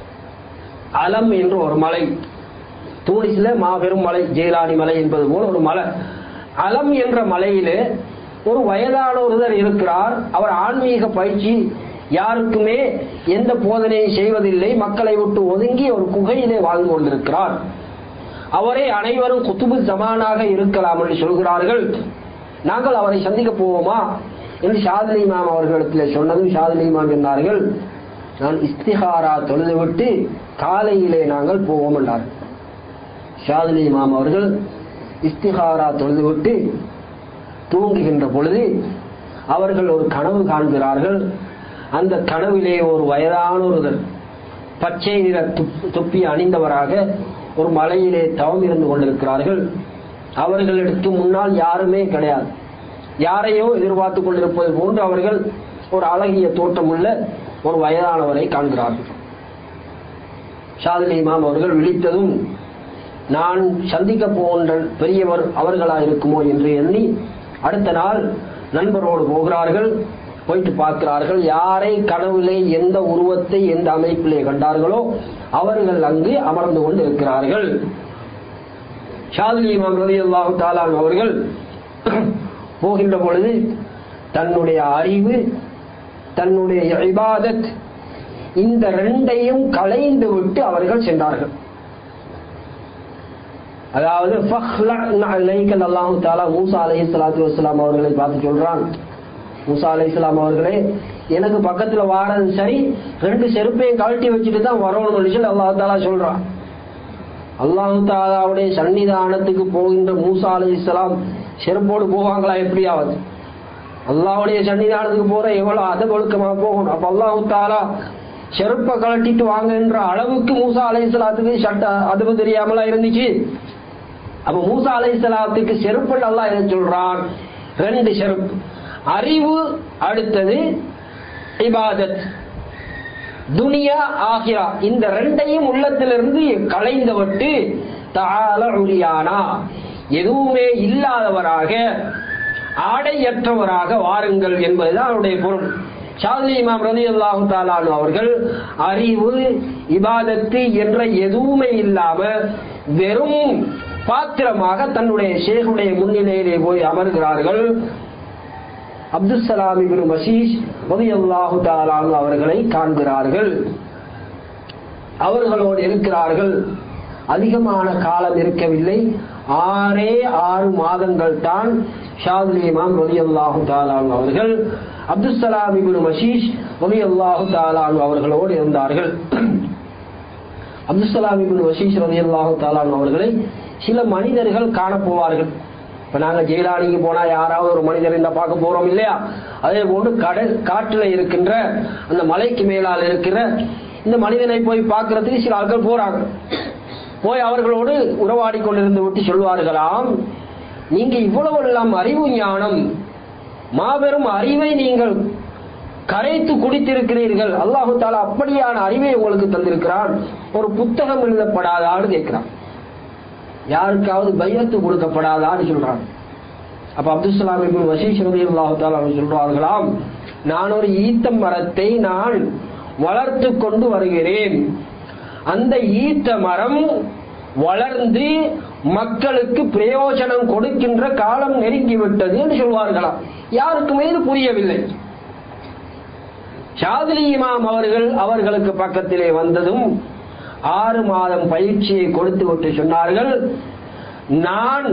அலம் என்று ஒரு மலை, தூனிஸ்ல மாபெரும் மலை, ஜெயிலானி மலை என்பது போல ஒரு மலை, அலம் என்ற மலையிலே ஒரு வயதான ஒருவர் இருக்கிறார். அவர் ஆன்மீக பயிற்சி யாருக்குமே எந்த போதனையும் செய்வதில்லை, மக்களை விட்டு ஒதுங்கி ஒரு குகையிலே வாழ்ந்து கொண்டிருக்கிறார். அவரை அனைவரும் குத்துபு ஜமானாக இருக்கலாம் என்று சொல்கிறார்கள். நாங்கள் அவரை சந்திக்க போவோமா என்று ஷாதுல் இமாம் அவர்களிடத்தில் சொன்னதும் ஷாதுல் இமாம் சொன்னார்கள், நான் இஸ்திகாரா தொழுதுவிட்டு காலையிலே நாங்கள் போவோம் என்றார்கள். ஷாதுல் இமாம் அவர்கள் இஸ்திகாரா தொழுதுவிட்டு தூங்குகின்ற பொழுது அவர்கள் ஒரு கனவு காண்கிறார்கள். அந்த கனவிலே ஒரு வயதான ஒருவர் பச்சை நிற தொப்பி அணிந்தவராக ஒரு மலையிலே தவம் இருந்து கொண்டிருக்கிறார்கள். அவர்களுக்கு முன்னால் யாருமே கிடையாது. யாரையோ எதிர்பார்த்து கொண்டிருப்பது போன்று அவர்கள் ஒரு அழகிய தோற்றம் உள்ள ஒரு வயதானவரை காண்கிறார்கள். ஷாதுல் இமாம் அவர்கள் விழித்ததும் நான் சந்திக்க போகின்ற பெரியவர் அவர்களா இருக்குமோ என்று எண்ணி அடுத்த நாள் நண்பரோடு போகிறார்கள். போயிட்டு பார்க்கிறார்கள். யாரை கனவிலே எந்த உருவத்தை எந்த அமைப்பிலே கண்டார்களோ அவர்கள் அங்கு அமர்ந்து கொண்டு இருக்கிறார்கள். ஷாதுல் இமாம் ரலியல்லாஹு தஆலா அவர்கள் போகின்ற பொழுது தன்னுடைய அறிவு, தன்னுடைய இபாதத், இந்த ரெண்டையும் களைந்து விட்டு அவர்கள் சென்றார்கள். அதாவது அல்லாஹு தஆலா மூசா அலைஹிஸ்ஸலாத்து வஸ்ஸலாம் அவர்களை பார்த்து சொல்றான், மூசா அலைஹிஸ்ஸலாம் அவர்களே, எனக்கு பக்கத்துல வாரது சரி, 2 செருப்பையும் கழட்டி வச்சுட்டு தான் வரணும்னு சொல்லி அல்லாஹு தஆலா சொல்றான். அல்லாஹு தஆலாவுடைய சன்னிதானத்துக்கு போகின்ற மூசா அலைஹிஸ்ஸலாம் செருப்போடு போவாங்களா? எப்படியாவது அல்லாஹ்வுடைய சன்னிதானத்துக்கு போற எவ்வளவு அதொழுக்கமா போகணும். அப்ப அல்லாஹு தஆலா செருப்பை கழட்டிட்டு வாங்கன்ற அளவுக்கு மூசா அலைஹிஸ்ஸலாத்துக்கு சட்ட அதுவு தெரியாமலா இருந்துச்சு. அப்ப மூசா அலைஹிஸ்ஸலாத்துக்கு செருப்பு அல்லாஹ் என்ன சொல்றான்? 2 செருப்பு, அறிவு, அடுத்தது இபாதத், துனியா ஆகிரா, இந்த 2ஐயும் உள்ளத்திலிருந்து களைந்துவிட்டு தஆல உரியானா, எதுவுமே இல்லாதவராக ஆடையற்றவராக வாருங்கள் என்பதுதான் அவருடைய பொருள். ஷாதுல் இமாம் ரலியல்லாஹு தஆலா அவர்கள் அறிவு, இபாதத்து என்ற எதுவுமே இல்லாம வெறும் பாத்திரமாக தன்னுடைய ஷேகுடைய முன்னிலையிலே போய் அமர்கிறார்கள். அப்துல் சலாம் இப்னு மசீஸ் ரலியல்லாஹு தஆலா அவர்களை காண்கிறார்கள். அவர்களோடு இருக்கிறார்கள். அதிகமான காலம் இருக்கவில்லை, 6 மாதங்கள் தான் ஷாதுல் இமாம் ரலியல்லாஹு தஆலா அவர்கள் அப்துல் சலாம் இப்னு மசீஸ் ரலியல்லாஹு தஆலா அவர்களோடு இருந்தார்கள். அப்துல் சலாம் இப்னு மசீஸ் ரலியல்லாஹு தஆலா அவர்களை சில மனிதர்கள் காண போவார்கள். இப்ப நாங்க ஜெயிலானிக்கு போனா யாராவது ஒரு மனிதர் இந்த பார்க்க போறோம் இல்லையா? அதே போன்று காட்டுல இருக்கின்ற அந்த மலைக்கு மேலால் இருக்கிற இந்த மனிதனை போய் பார்க்கறதுக்கு சில ஆட்கள் போறாங்க. போய் அவர்களோடு உறவாடி கொண்டிருந்து விட்டு சொல்வார்களாம், நீங்க இவ்வளவு எல்லாம் அறிவு ஞானம், மாபெரும் அறிவை நீங்கள் கரைத்து குடித்திருக்கிறீர்கள், அல்லாஹு தஆலா அப்படியான அறிவை உங்களுக்கு தந்திருக்கிறான், ஒரு புத்தகம் எழுதப்படாதான்னு கேட்கிறான். யாருக்காவது பைஅத்து கொடுக்கப்படாதான்னு சொல்றாங்க. அப்ப அப்துல் சலாம் இப்னு மசீஸ் ரலியல்லாஹு தஆலா சொல்றார்களாம், நான் ஒரு ஈத்த மரத்தை நான் வளர்த்து கொண்டு வருகிறேன், அந்த ஈத்த மரம் வளர்ந்து மக்களுக்கு பிரயோஜனம் கொடுக்கின்ற காலம் நெருங்கிவிட்டது என்று சொல்வார்களாம். யாருக்குமே இது புரியவில்லை. ஷாதுல் இமாம் அவர்களுக்கு பக்கத்திலே வந்ததும் 6 மாதம் பயிற்சியை கொடுத்து விட்டு சொன்னார்கள், நான்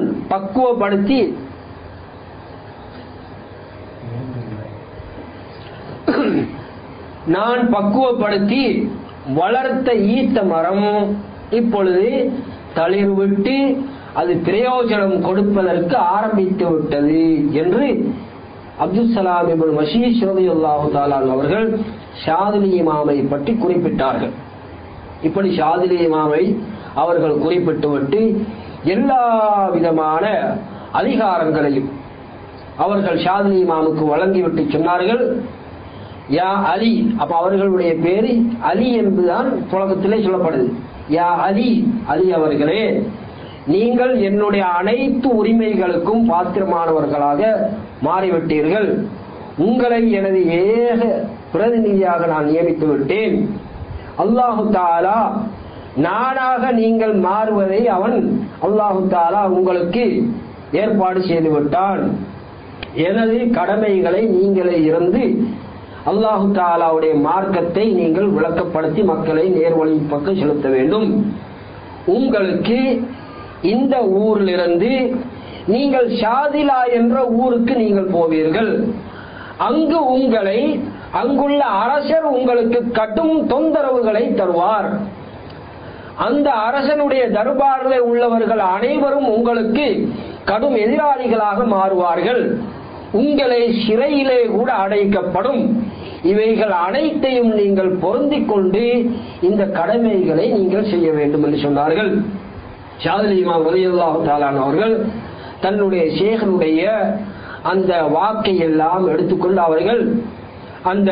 பக்குவப்படுத்தி வளர்த்த ஈத்த மரம் இப்பொழுது தளிர் விட்டு அது பிரயோஜனம் கொடுப்பதற்கு ஆரம்பித்து விட்டது என்று அப்துல் சலாம் இப்னு மசீஸ் ரலியல்லாஹு தஆலா அவர்கள் ஷாதுல் இமாமை பற்றி குறிப்பிட்டார்கள். இப்படி ஷாதுல் இமாமை அவர்கள் குறிப்பிட்டுவிட்டு எல்லா விதமான அதிகாரங்களையும் அவர்கள் ஷாதுல் இமாமுக்கு வழங்கிவிட்டு சொன்னார்கள், யா அலி, அப்ப அவர்களுடைய பேரு அலி என்பதுதான் புலகத்திலே சொல்லப்படுது. யா அலி, அலி அவர்களே, நீங்கள் என்னுடைய அனைத்து உரிமைகளுக்கும் பாத்திரமானவர்களாக மாறிவிட்டீர்கள். உங்களை எனது ஏக பிரதிநிதியாக நான் நியமித்து விட்டேன். அல்லாஹு தஆலா நானாக நீங்கள் மாறுவதை அல்லாஹு தஆலா உங்களுக்கு ஏற்பாடு செய்து விட்டான். எனது கடமைகளை நீங்களே இருந்து அல்லாஹு தஆலாவுடைய மார்க்கத்தை நீங்கள் விளக்கப்படுத்தி மக்களை நேர்வழி பக்கம் செலுத்த வேண்டும். உங்களுக்கு இந்த ஊரிலிருந்து நீங்கள் ஷாதிலா என்ற ஊருக்கு நீங்கள் போவீர்கள். அங்கு உங்களை அங்குள்ள அரசர் உங்களுக்கு கடும் தொந்தரவுகளை தருவார். அந்த அரசனுடைய தர்பாரில் உள்ளவர்கள் அனைவரும் உங்களுக்கு கடும் எதிராளிகளாக மாறுவார்கள். உங்களை சிறையிலே கூட அடைக்கப்படும். இவைகள் அனைத்தையும் நீங்கள் பொருந்திக் கொண்டு இந்த கடமைகளை நீங்கள் செய்ய வேண்டும் என்று சொன்னார்கள். ஷாதிலி இமாம் ரலியல்லாஹு தஆலா அவர்கள் தன்னுடைய ஷேഖனுடைய அந்த வாக்கை எல்லாம் எடுத்துக்கொண்டு அவர்கள் அந்த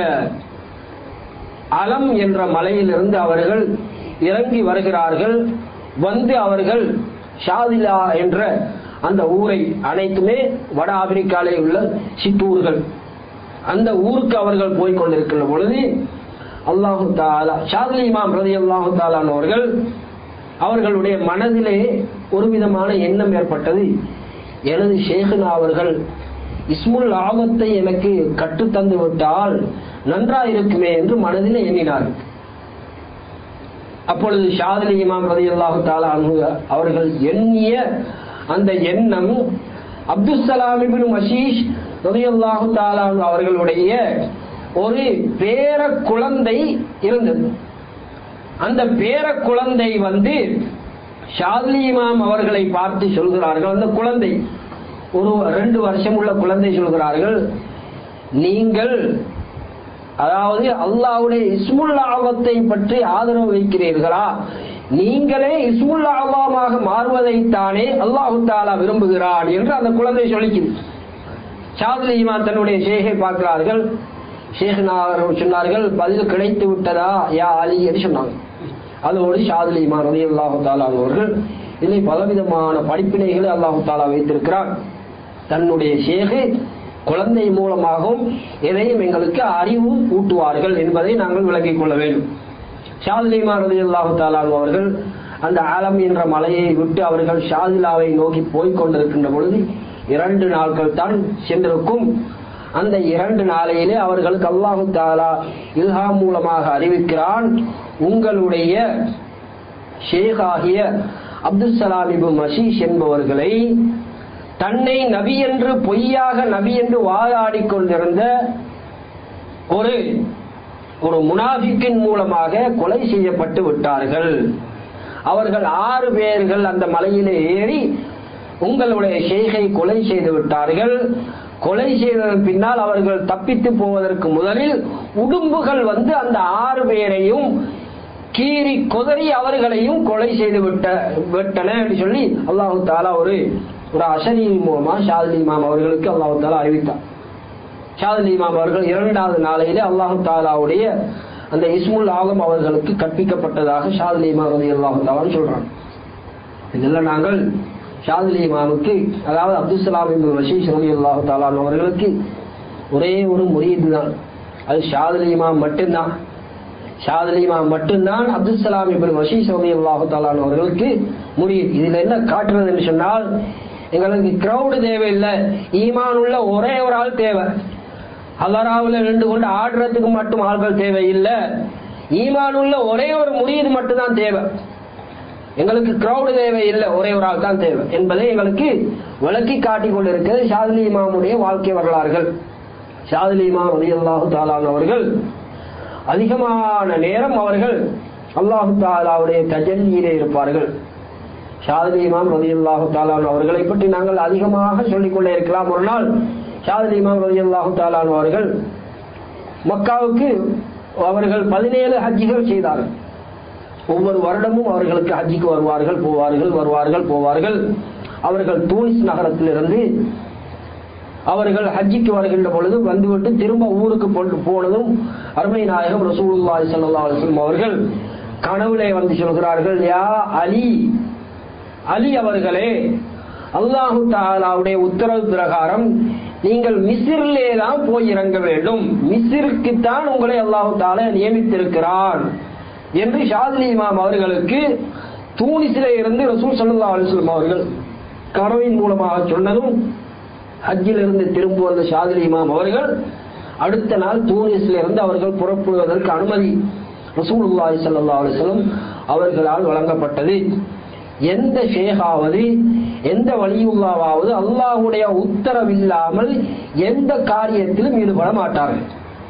அலம் என்ற மலையிலிருந்து அவர்கள் இறங்கி வருகிறார்கள். வந்து அவர்கள் ஷாதிலா என்ற அந்த ஊரை, அனைத்துமே வட ஆப்பிரிக்காலே உள்ள சிற்றூர்கள், அந்த ஊருக்கு அவர்கள் போய்கொண்டிருக்கிற பொழுது அல்லாஹு தஆலா ஷாதிலி இமாம் ரலியல்லாஹு தஆலா அவர்கள் அவர்களுடைய மனதிலே ஒரு விதமான எண்ணம் ஏற்பட்டது. எனது ஷேഖனா அவர்கள் இஸ்முல் ஆமத்தை எனக்கு கற்றுத்தந்து விட்டால் நன்றாயிருக்குமே என்று மனதிலே எண்ணினார். அப்பொழுது ஷாதிலி இமாம் ரலியல்லாஹு தஆலா அவர்கள் எண்ணிய அந்த எண்ணம் அப்துஸ்ஸலாம் இப்னு மஷீஷ் ரலியல்லாஹு தஆலா அவர்களுடைய ஒரு பேர குழந்தை இருந்தது. அந்த பேர குழந்தை வந்து ஷாதிலி இமாம் அவர்களை பார்த்து சொல்கிறார்கள், அந்த குழந்தை ஒரு 2 வருஷம் உள்ள குழந்தை சொல்கிறார்கள், நீங்கள் அதாவது அல்லாஹ்வுடைய இஸ்முல் ஆலத்தை பற்றி ஆதரவு வைக்கிறீர்களா? நீங்களே இஸ்முல் ஆலமாக மாறுவதைத்தானே அல்லாஹ் தஆலா விரும்புகிறான் என்று அந்த குழந்தை சொல்லிக்கிறது. ஷாதிலி இமாம் தன்னுடைய ஷேഖை பார்க்கிறார்கள். ஷேഖனா சொன்னார்கள், பதில் கிடைத்து விட்டதா யா அலி என்று சொன்னாங்க. அதோடு ஷாதிலி இமாம் ரலியல்லாஹு தஆலா அவர்கள் இதில் பலவிதமான படிப்பினைகளை அல்லாஹ் தஆலா வைத்திருக்கிறார். தன்னுடைய ஷேഖை குழந்தை மூலமாகவும் எதையும் எங்களுக்கு அறிவு ஊட்டுவார்கள் என்பதை நாங்கள் விளங்கிக் கொள்ள வேண்டும். ஷாதிலி இமாம் ரலியல்லாஹு தஆலா அவர்கள் அந்த ஆலம் என்ற மலையை விட்டு அவர்கள் ஷாதிலாவை நோக்கி போய்கொண்டிருக்கின்ற பொழுது 2 நாட்கள் தான் சென்றிருக்கும். அந்த 2 நாளையிலே அவர்களுக்கு அல்லாஹ் தஆலா இல்ஹாம் மூலமாக அறிவிக்கிறான், உங்களுடைய ஷேഖாகிய அப்துஸ்ஸலாம் இப்னு மஷீஷ் என்பவர்களை தன்னை நபி என்று பொய்யாக நபி என்று வாதாடி கொண்டிருந்த ஒரு முனாஃபிக்கின் மூலமாக கொலை செய்யப்பட்டு விட்டார்கள். அவர்கள் 6 பேர்கள் அந்த மலையிலே ஏறி உங்களுடைய ஷேഖை கொலை செய்து விட்டார்கள். கொலை செய்ததன் பின்னால் அவர்கள் தப்பித்து போவதற்கு முதலில் உடும்புகள் வந்து அந்த 6 பேரையும் கீறி கொதறி அவர்களையும் கொலை செய்து விட்டன என்று சொல்லி அல்லாஹ் தஆலா ஒரு அஷரி மூலமா ஷாதிலி இமாம் அவர்களுக்கு அல்லாஹ் தஆலா அறிவித்தார். ஷாதிலி இமாம் அவர்கள் 2வது நாளையிலே அல்லாஹ் தஆலாவுடைய அந்த இஸ்முல் ஆலம் அவர்களுக்கு கற்பிக்கப்பட்டதாக ஷாதிலி இமாம் ரலியல்லாஹு தஆலா சொல்றாங்க. இதெல்லாம் நாங்கள் ஷாதிலி இமாமுக்கு, அதாவது அப்துஸ்ஸலாம் இப்னு மஷீஷ் ரலியல்லாஹு தஆலா அவர்களுக்கு ஒரே ஒரு முரீது தான், அது ஷாதிலி இமாம் மட்டும்தான். ஷாதிலி இமாம் மட்டும்தான் அப்துஸ்ஸலாம் இப்னு மஷீஷ் ரலியல்லாஹு தஆலா அவர்களுக்கு முரீத். இதுல என்ன காட்டுறது என்று சொன்னால், எங்களுக்கு கிரௌடு தேவையில்லை, ஈமான் உள்ள ஒரே ஒரு ஆள் தேவை. அலராவில் நின்று கொண்டு ஆடுறதுக்கு மட்டும் ஆள்கள் தேவையில்லை, ஈமான் உள்ள ஒரே ஒரு முரீத் மட்டும்தான் தேவை. எங்களுக்கு கிரௌடு தேவை இல்லை, ஒரே ஒரு ஆள் தான் தேவை என்பதை எங்களுக்கு விளக்கி காட்டிக் கொண்டிருக்கிறது ஷாதிலி இமாமுடைய வாழ்க்கை வரலாறுகள். ஷாதிலி இமாம் ரலியல்லாஹு தஆலா அவர்கள் அதிகமான நேரம் அவர்கள் அல்லாஹ் தஆலாவுடைய தஜல்லியிலே இருப்பார்கள். ஷாதிலி இமாம் ரலியல்லாஹு தஆலா அவர்களை பற்றி நாங்கள் அதிகமாக சொல்லிக்கொண்டே இருக்கலாம். ஒரு நாள் ஷாதிலி இமாம் ரலியல்லாஹு தஆலா அவர்கள் மக்காவுக்கு அவர்கள் 17 ஹஜ்ஜிகள் செய்தார்கள். ஒவ்வொரு வருடமும் அவர்களுக்கு ஹஜ்ஜிக்கு வருவார்கள். அவர்கள் தூனிஸ் நகரத்திலிருந்து அவர்கள் ஹஜ்ஜிக்கு வருகின்ற பொழுது வந்துவிட்டு திரும்ப ஊருக்கு போனதும் அருமை நாயகம் ரசூலுல்லாஹி ஸல்லல்லாஹு அலைஹி வஸல்லம் அவர்கள் கனவுலே வந்து சொல்கிறார்கள், யா அலி அவர்களே, அல்லாஹ் தஆலாவுடைய உத்தரவு பிரகாரம் நீங்கள் மிஸ்ரிலே தான் போய் இறங்க வேண்டும், மிஸ்ருக்கு தான் உங்களை அல்லாஹ் தஆலா நியமித்திருக்கிறான் என்று ஷாதிலி இமாம் அவர்களுக்கு தூனிஸிலே இருந்து ரசூல் ஸல்லல்லாஹு அலைஹி வஸல்லம் அவர்கள் கனவின் மூலமாக சொன்னதும் ஹஜ்ஜிலிருந்து திரும்ப வந்த ஷாதிலி இமாம் அவர்கள் அடுத்த நாள் தூனிஸில் இருந்து அவர்கள் புறப்படுவதற்கு அனுமதி ரசூலுல்லாஹி ஸல்லல்லாஹு அலைஹி வஸல்லம் அவர்களால் வழங்கப்பட்டது. எந்த ஷேகாவது எந்த வலியுல்லாவாவது அல்லாஹ்வுடைய உத்தரவில்லாமல் எந்த காரியத்திலும் ஈடுபட மாட்டார்கள்.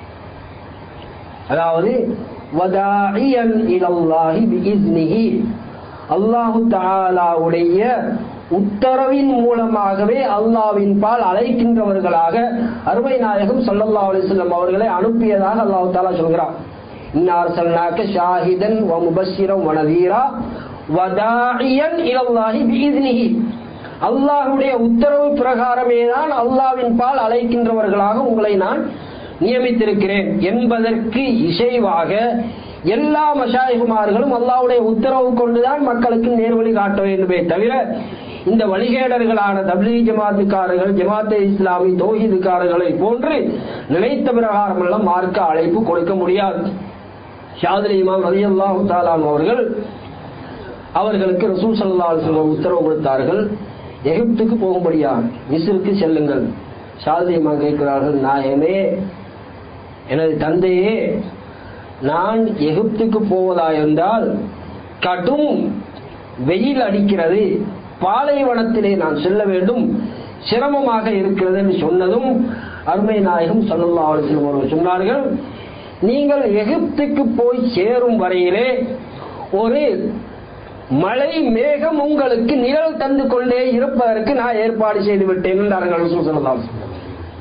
அதாவது வதாஇயன் இலல்லாஹி பிஇஸ்னிஹி, அல்லாஹ் தஆலாவுடைய உத்தரவின் மூலமாகவே அல்லாஹ்வின் பால் அழைக்கின்றவர்களாக அருமை நாயகம் ஸல்லல்லாஹு அலைஹி வஸல்லம் அவர்களை அனுப்பியதாக அல்லாஹ் தஆலா சொல்கிறார். இன்னா அர்ஸல்னாக ஷாஹிதன் வ முபஷ்ஷிரன் வ நதீரா வதாஇயன் இலல்லாஹி பிஇஸ்னிஹி, அல்லாஹ்வுடைய உத்தரவு பிரகாரமே தான் அல்லாஹ்வின் பால் அழைக்கின்றவர்களாக உங்களை நான் நியமித்திருக்கிறேன் என்பதற்கு இசைவாக எல்லா மஷாயிகுமார்களும் அல்லாஹ்வுடைய உத்தரவு கொண்டுதான் மக்களுக்கு நேர்வழி காட்ட வேண்டுமே தவிர இந்த வழிகேடர்களான தப்லீக் ஜமாத்துக்காரர்கள், ஜமாத்தே இஸ்லாமி, தௌஹீதுக்காரர்களை போன்று நினைத்த பிரகாரம் எல்லாம் மார்க்க அழைப்பு கொடுக்க முடியாது. ஷாதுல் இமாம் ரலியல்லாஹு தஆலா அவர்கள் அவர்களுக்கு ரசூல் ஸல்லல்லாஹு அலைஹி வஸல்லம் உத்தரவு கொடுத்தார்கள், எகிப்துக்கு போகும்படியாக, மிஸ்ருக்கு செல்லுங்கள். ஷாதுல் இமாம் கேட்கிறார்கள், நாயகமே, எனது தந்தையே, நான் எகிப்துக்கு போவதா என்றால் கடும் வெயில் அடிக்கிறது, பாலைவனத்திலே நான் செல்ல வேண்டும், சிரமமாக இருக்கிறது என்று சொன்னதும் அருமை நாயகம் ஸல்லல்லாஹு அலைஹி வஸல்லம் அவர்கள் சொன்னார்கள், நீங்கள் எகிப்துக்கு போய் சேரும் வரையிலே ஒரு மழை மேகம் உங்களுக்கு நிழல் தந்து கொண்டே இருப்பதற்கு நான் ஏற்பாடு செய்து விட்டேன் என்றார்கள் ரசூல் ஸல்லல்லாஹு அலைஹி வஸல்லம்.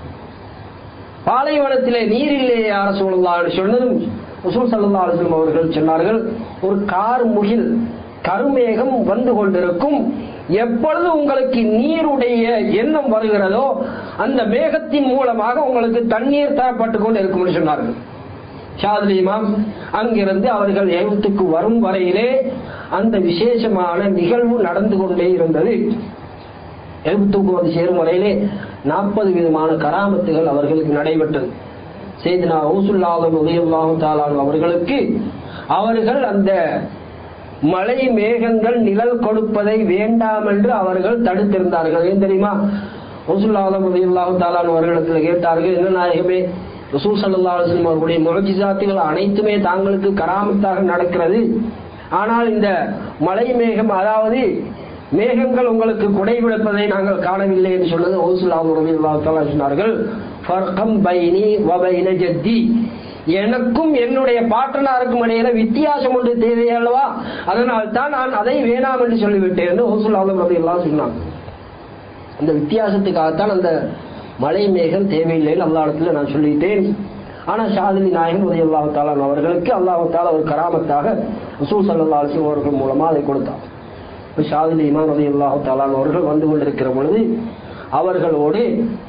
பாலைவனத்திலே நீர் இல்லையே யா ரசூலல்லாஹ் என்று சொன்னதும் ரசூல் ஸல்லல்லாஹு அலைஹி வஸல்லம் அவர்கள் சொன்னார்கள், ஒரு கார் முகில் கருமேகம் வந்து கொண்டிருக்கும், எப்பொழுது உங்களுக்கு நீருடைய எண்ணம் வருகிறதோ அந்த மேகத்தின் மூலமாக உங்களுக்கு தண்ணீர் தரப்பட்டு கொண்டு இருக்கும் என்று சொன்னார்கள். ஷாதுல் இமாம் அங்கிருந்து அவர்கள் எகிப்துக்கு வரும் வரையிலே அந்த விசேஷமான நிகழ்வு நடந்து கொண்டே இருந்தது. எகிப்துக்கு வந்து சேரும் வரையிலே 40 விதமான கராமத்துகள் அவர்களுக்கு நடைபெற்றது. சையதுனா ரசூலுல்லாஹி ரலியல்லாஹு தஆலா அவர்களுக்கு அவர்கள் அந்த மழை மேகங்கள் நிழல் கொடுப்பதை வேண்டாம் என்று அவர்கள் தடுத்திருந்தார்கள். ஏன் தெரியுமா? ரசூலுல்லாஹி ரலியல்லாஹு தஆலா அவர்களிடத்தில் கேட்டார்கள், என்ன நாயகமே, ரசூல் ஸல்லல்லாஹு அலைஹி வஸல்லம் அவர்களுடைய முஅஜிஸாத்துகள் அனைத்துமே தாங்களுக்கு கராமத்தாக நடக்கிறது, ஆனால் இந்த மழை மேகம், அதாவது மேகங்கள் உங்களுக்கு குடை விடுப்பதை நாங்கள் காணவில்லை என்று சொன்னது ரசூலுல்லாஹி ரலியல்லாஹு தஆலா சொன்னார்கள், ஃபர்கம் பைனி வ பைன ஜத்தி, எனக்கும் என்னுடைய பாட்டனாருக்கும் இடையில வித்தியாசம் ஒன்று தேவை அல்லவா, அதனால் தான் நான் அதை வேணாம் என்று சொல்லிவிட்டேன் என்று ரசூலுல்லாஹி ரலியல்லாஹு சொன்னாங்க. அந்த வித்தியாசத்துக்காகத்தான் அந்த மழை மேகம் தேவையில்லைன்னு அல்லாஹ்விடத்தில் நான் சொல்லிட்டேன். ஆனால் ஷாதுல் நாயகம் ரலியல்லாஹு தஆலா அவர்களுக்கு அல்லாஹ் தஆலா ஒரு கராமத்தாக ரசூல் ஸல்லல்லாஹு அலைஹி வஸல்லம் அவர்கள் மூலமா அதை கொடுத்தார். ஷாதுல் இமாம் ரலியல்லாஹு தஆலா அவர்கள் வந்து கொண்டிருக்கிற பொழுது அவர்களோடு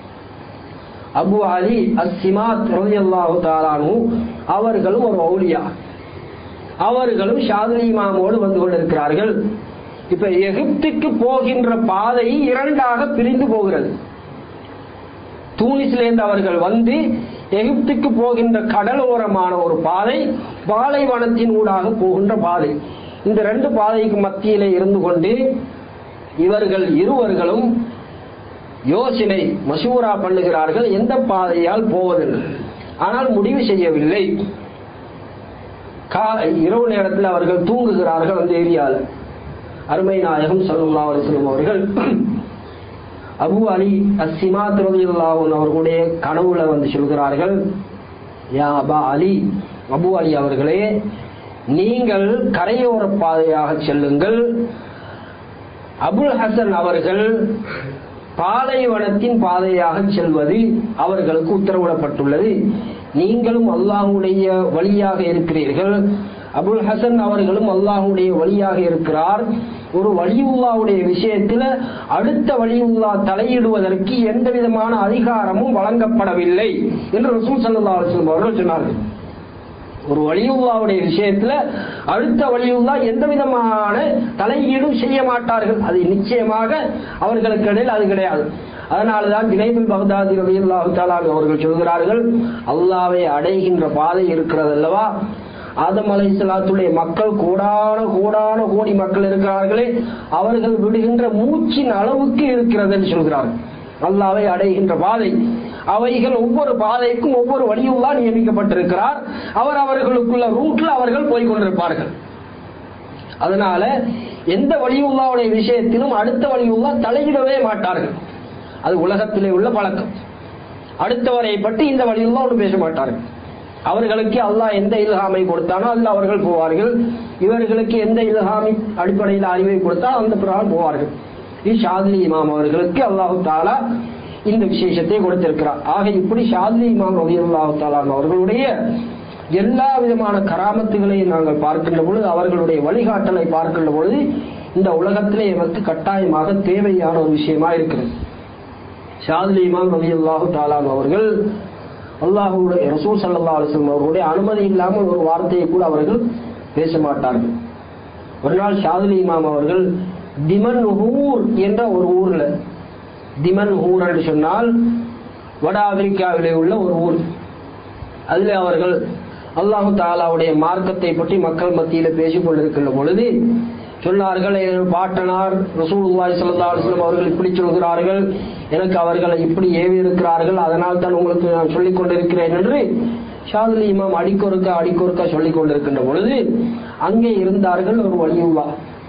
அபு அலி அஸ்ஸிமாத் ரலியல்லாஹு தஆலா அவர்களும் ஒரு அவுலியா, அவர்களும் ஷாதுல் இமாமோடு வந்து கொண்டிருக்கிறார்கள். இப்ப எகிப்துக்கு போகின்ற பாதை 2ஆக பிரிந்து போகிறது. தூனிஸ்லேருந்து அவர்கள் வந்து எகிப்துக்கு போகின்ற கடலோரமான ஒரு பாதை, பாலைவனத்தின் ஊடாக போகின்ற பாதை. இந்த 2 பாதைக்கு மத்தியிலே இருந்து கொண்டு இவர்கள் இருவர்களும் யோசனை மஷூரா பண்ணுகிறார்கள், எந்த பாதையால் போவதில்லை. ஆனால் முடிவு செய்யவில்லை. இரவு நேரத்தில் அவர்கள் தூங்குகிறார்கள். அந்த ஏரியாவில் அருமை நாயகம் ஸல்லல்லாஹு அலைஹி வஸல்லம் அவர்கள் அபு அலி அஸ்ஸிமாத் ரலியல்லாஹு அன்ஹு அவர்களுடைய கனவுல வந்து சொல்கிறார்கள், யா அபா அலி, அபு அலி அவர்களே, நீங்கள் கரையோர பாதையாக செல்லுங்கள், அபுல் ஹசன் அவர்கள் பாலைவனத்தின் பாதையாக செல்வது அவர்களுக்கு உத்தரவிடப்பட்டுள்ளது. நீங்களும் அல்லாஹ்வுடைய வழியாக இருக்கிறீர்கள், அபுல் ஹசன் அவர்களும் அல்லாஹ்வுடைய வழியாக இருக்கிறார். ஒரு வலியுல்லாவுடைய விஷயத்தில் அடுத்த வலியுல்லா தலையிடுவதற்கு எந்த விதமான அதிகாரமும் வழங்கப்படவில்லை என்று ரசூல் ஸல்லல்லாஹு அலைஹி வஸல்லம் அவர்கள் சொன்னார்கள். ஒரு வலியுல்லாவுடைய விஷயத்துல அடுத்த வலியுல்லா எந்த விதமான தலையீடும் செய்ய மாட்டார்கள். அது நிச்சயமாக அவர்களுக்கு இடையில் அது கிடையாது. அதனால்தான் ஜுனைதுல் பக்தாதி ரலியல்லாஹு தஆலா அவர்கள் சொல்கிறார்கள், அல்லாஹ்வை அடைகின்ற பாதை இருக்கிறது அல்லவா, ஆதம் அலைஹிஸ்ஸலாத்துடைய மக்கள் கோடான கோடி மக்கள் இருக்கிறார்களே, அவர்கள் விடுகின்ற மூச்சின் அளவுக்கு இருக்கிறது என்று சொல்கிறார்கள். அல்லாஹ்வை அடைகின்ற பாதை, அவைகள் ஒவ்வொரு பாதைக்கும் ஒவ்வொரு வலியுல்லா நியமிக்கப்பட்டிருக்கிறார். அவர்களுக்குள்ள ரூட்ல அவர்கள் போய்கொண்டிருப்பார்கள். அதனால எந்த வலியுல்லாவுடைய விஷயத்திலும் அடுத்த வலியுல்லா தலையிடவே மாட்டார்கள். அது உலகத்திலே உள்ள பழக்கம். அடுத்தவரை பற்றி இந்த வலியுல்லா ஒன்று பேச மாட்டார்கள். அவர்களுக்கு அல்லாஹ் எந்த இல்ஹாமை கொடுத்தானோ அதில் அவர்கள் போவார்கள். இவர்களுக்கு எந்த இல்ஹாமி அடிப்படையில் அறிவை கொடுத்தால் அந்த பிரகாரம் போவார்கள். ஷாதிலி இமாம் அவர்களுக்கு அல்லாஹு தாலா இந்த விசேஷத்தை கொடுத்திருக்கிறார். ஆக இப்படி ஷாதிலி இமாம் ரலியல்லாஹு தஆலா அவர்களுடைய எல்லா விதமான கராமத்துகளையும் நாங்கள் பார்க்கின்ற பொழுது, அவர்களுடைய வழிகாட்டலை பார்க்கின்ற பொழுது, இந்த உலகத்திலே எமக்கு கட்டாயமாக தேவையான ஒரு விஷயமா இருக்கிறது. ஷாதிலி இமாம் ரலியல்லாஹு தஆலா அவர்கள் அல்லாஹ்வுடைய ரசூல் ஸல்லல்லாஹு அலைஹி வஸல்லம் அவர்களுடைய அனுமதி இல்லாமல் ஒரு வார்த்தையை கூட அவர்கள் பேச மாட்டார்கள். ஒரு நாள் ஷாதிலி இமாம் அவர்கள் திமன்ஹூர் என்ற ஒரு ஊர்ல, திமன்ஹூர் என்று சொன்னால் வட ஆப்பிரிக்காவிலே உள்ள ஒரு ஊர், அதில் அவர்கள் அல்லாஹு தாலாவுடைய மார்க்கத்தை பற்றி மக்கள் மத்தியில் பேசிக் கொண்டிருக்கின்ற பொழுது சொன்னார்கள், பாட்டனார் ரசூலுல்லாஹி ஸல்லல்லாஹு அலைஹி வஸல்லம் அவர்கள் இப்படி சொல்கிறார்கள், எனக்கு அவர்களை இப்படி ஏவி இருக்கிறார்கள், அதனால் தான் உங்களுக்கு நான் சொல்லிக் கொண்டிருக்கிறேன் என்று ஷாதிலி இமாம் அடிக்கொருக்கா சொல்லிக் கொண்டிருக்கின்ற பொழுது அங்கே இருந்தார்கள் ஒரு வலியுல்லா.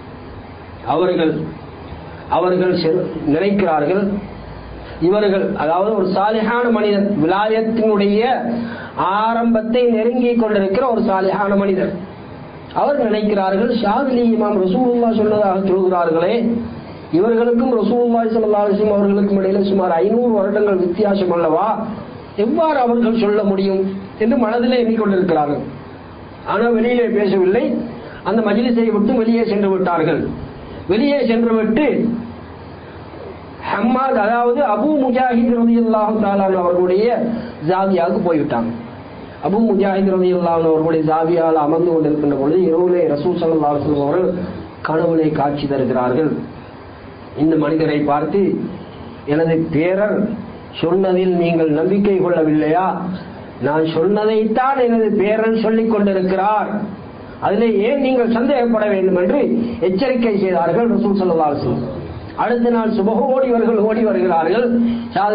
அவர்கள் நினைக்கிறார்கள், இவர்கள் அதாவது ஒரு சாலிஹான மனிதர், விலாயத்தினுடைய ஆரம்பத்தை நெருங்கி கொண்டிருக்கிற ஒரு சாலிஹான மனிதர். அவர் நினைக்கிறார்கள், ஷாதிலி இமாம் ரசூலுல்லாஹ் சொன்னதாக சொல்கிறார்களே, இவர்களுக்கும் ரசூலுல்லாஹி ஸல்லல்லாஹு அலைஹி வஸல்லம் அவர்களுக்கும் இடையில சுமார் 500 வருடங்கள் வித்தியாசம் அல்லவா, எவ்வாறு அவர்கள் சொல்ல முடியும் என்று மனதிலே எண்ணிக்கொண்டிருக்கிறார்கள். ஆனால் வெளியிலே பேசவில்லை. அந்த மஜ்லிஸை விட்டு வெளியே சென்று விட்டார்கள். வெளியே சென்றுவிட்டு ஹம்மாத் அதாவது அபு முஜாஹித் ரலியல்லாஹு தஆலா அவர்களுடைய ஜாவியாவுக்கு போய்விட்டாங்க. அபு முஜாஹித் ரலியல்லாஹு அவர்களுடைய ஜாவியாவில் அமர்ந்து கொண்டிருக்கின்ற பொழுது இரவுலே ரசூல் ஸல்லல்லாஹு அலைஹி வஸல்லம் அவர்கள் கனவுலே காட்சி தருகிறார்கள். இந்த மனிதரை பார்த்து, எனது பேரர் சொன்னதில் நீங்கள் நம்பிக்கை கொள்ளவில்லையா? நான் சொன்னதைத்தான் எனது பேரன் சொல்லிக் கொண்டிருக்கிறார், அதிலே ஏன் நீங்கள் சந்தேகப்பட வேண்டும் என்று எச்சரிக்கை செய்தார்கள் ரசூல் ஸல்லல்லாஹு அலைஹி வஸல்லம். அடுத்த நாள் சுபஹோடு இவர்கள் ஓடி வருகிறார்கள்.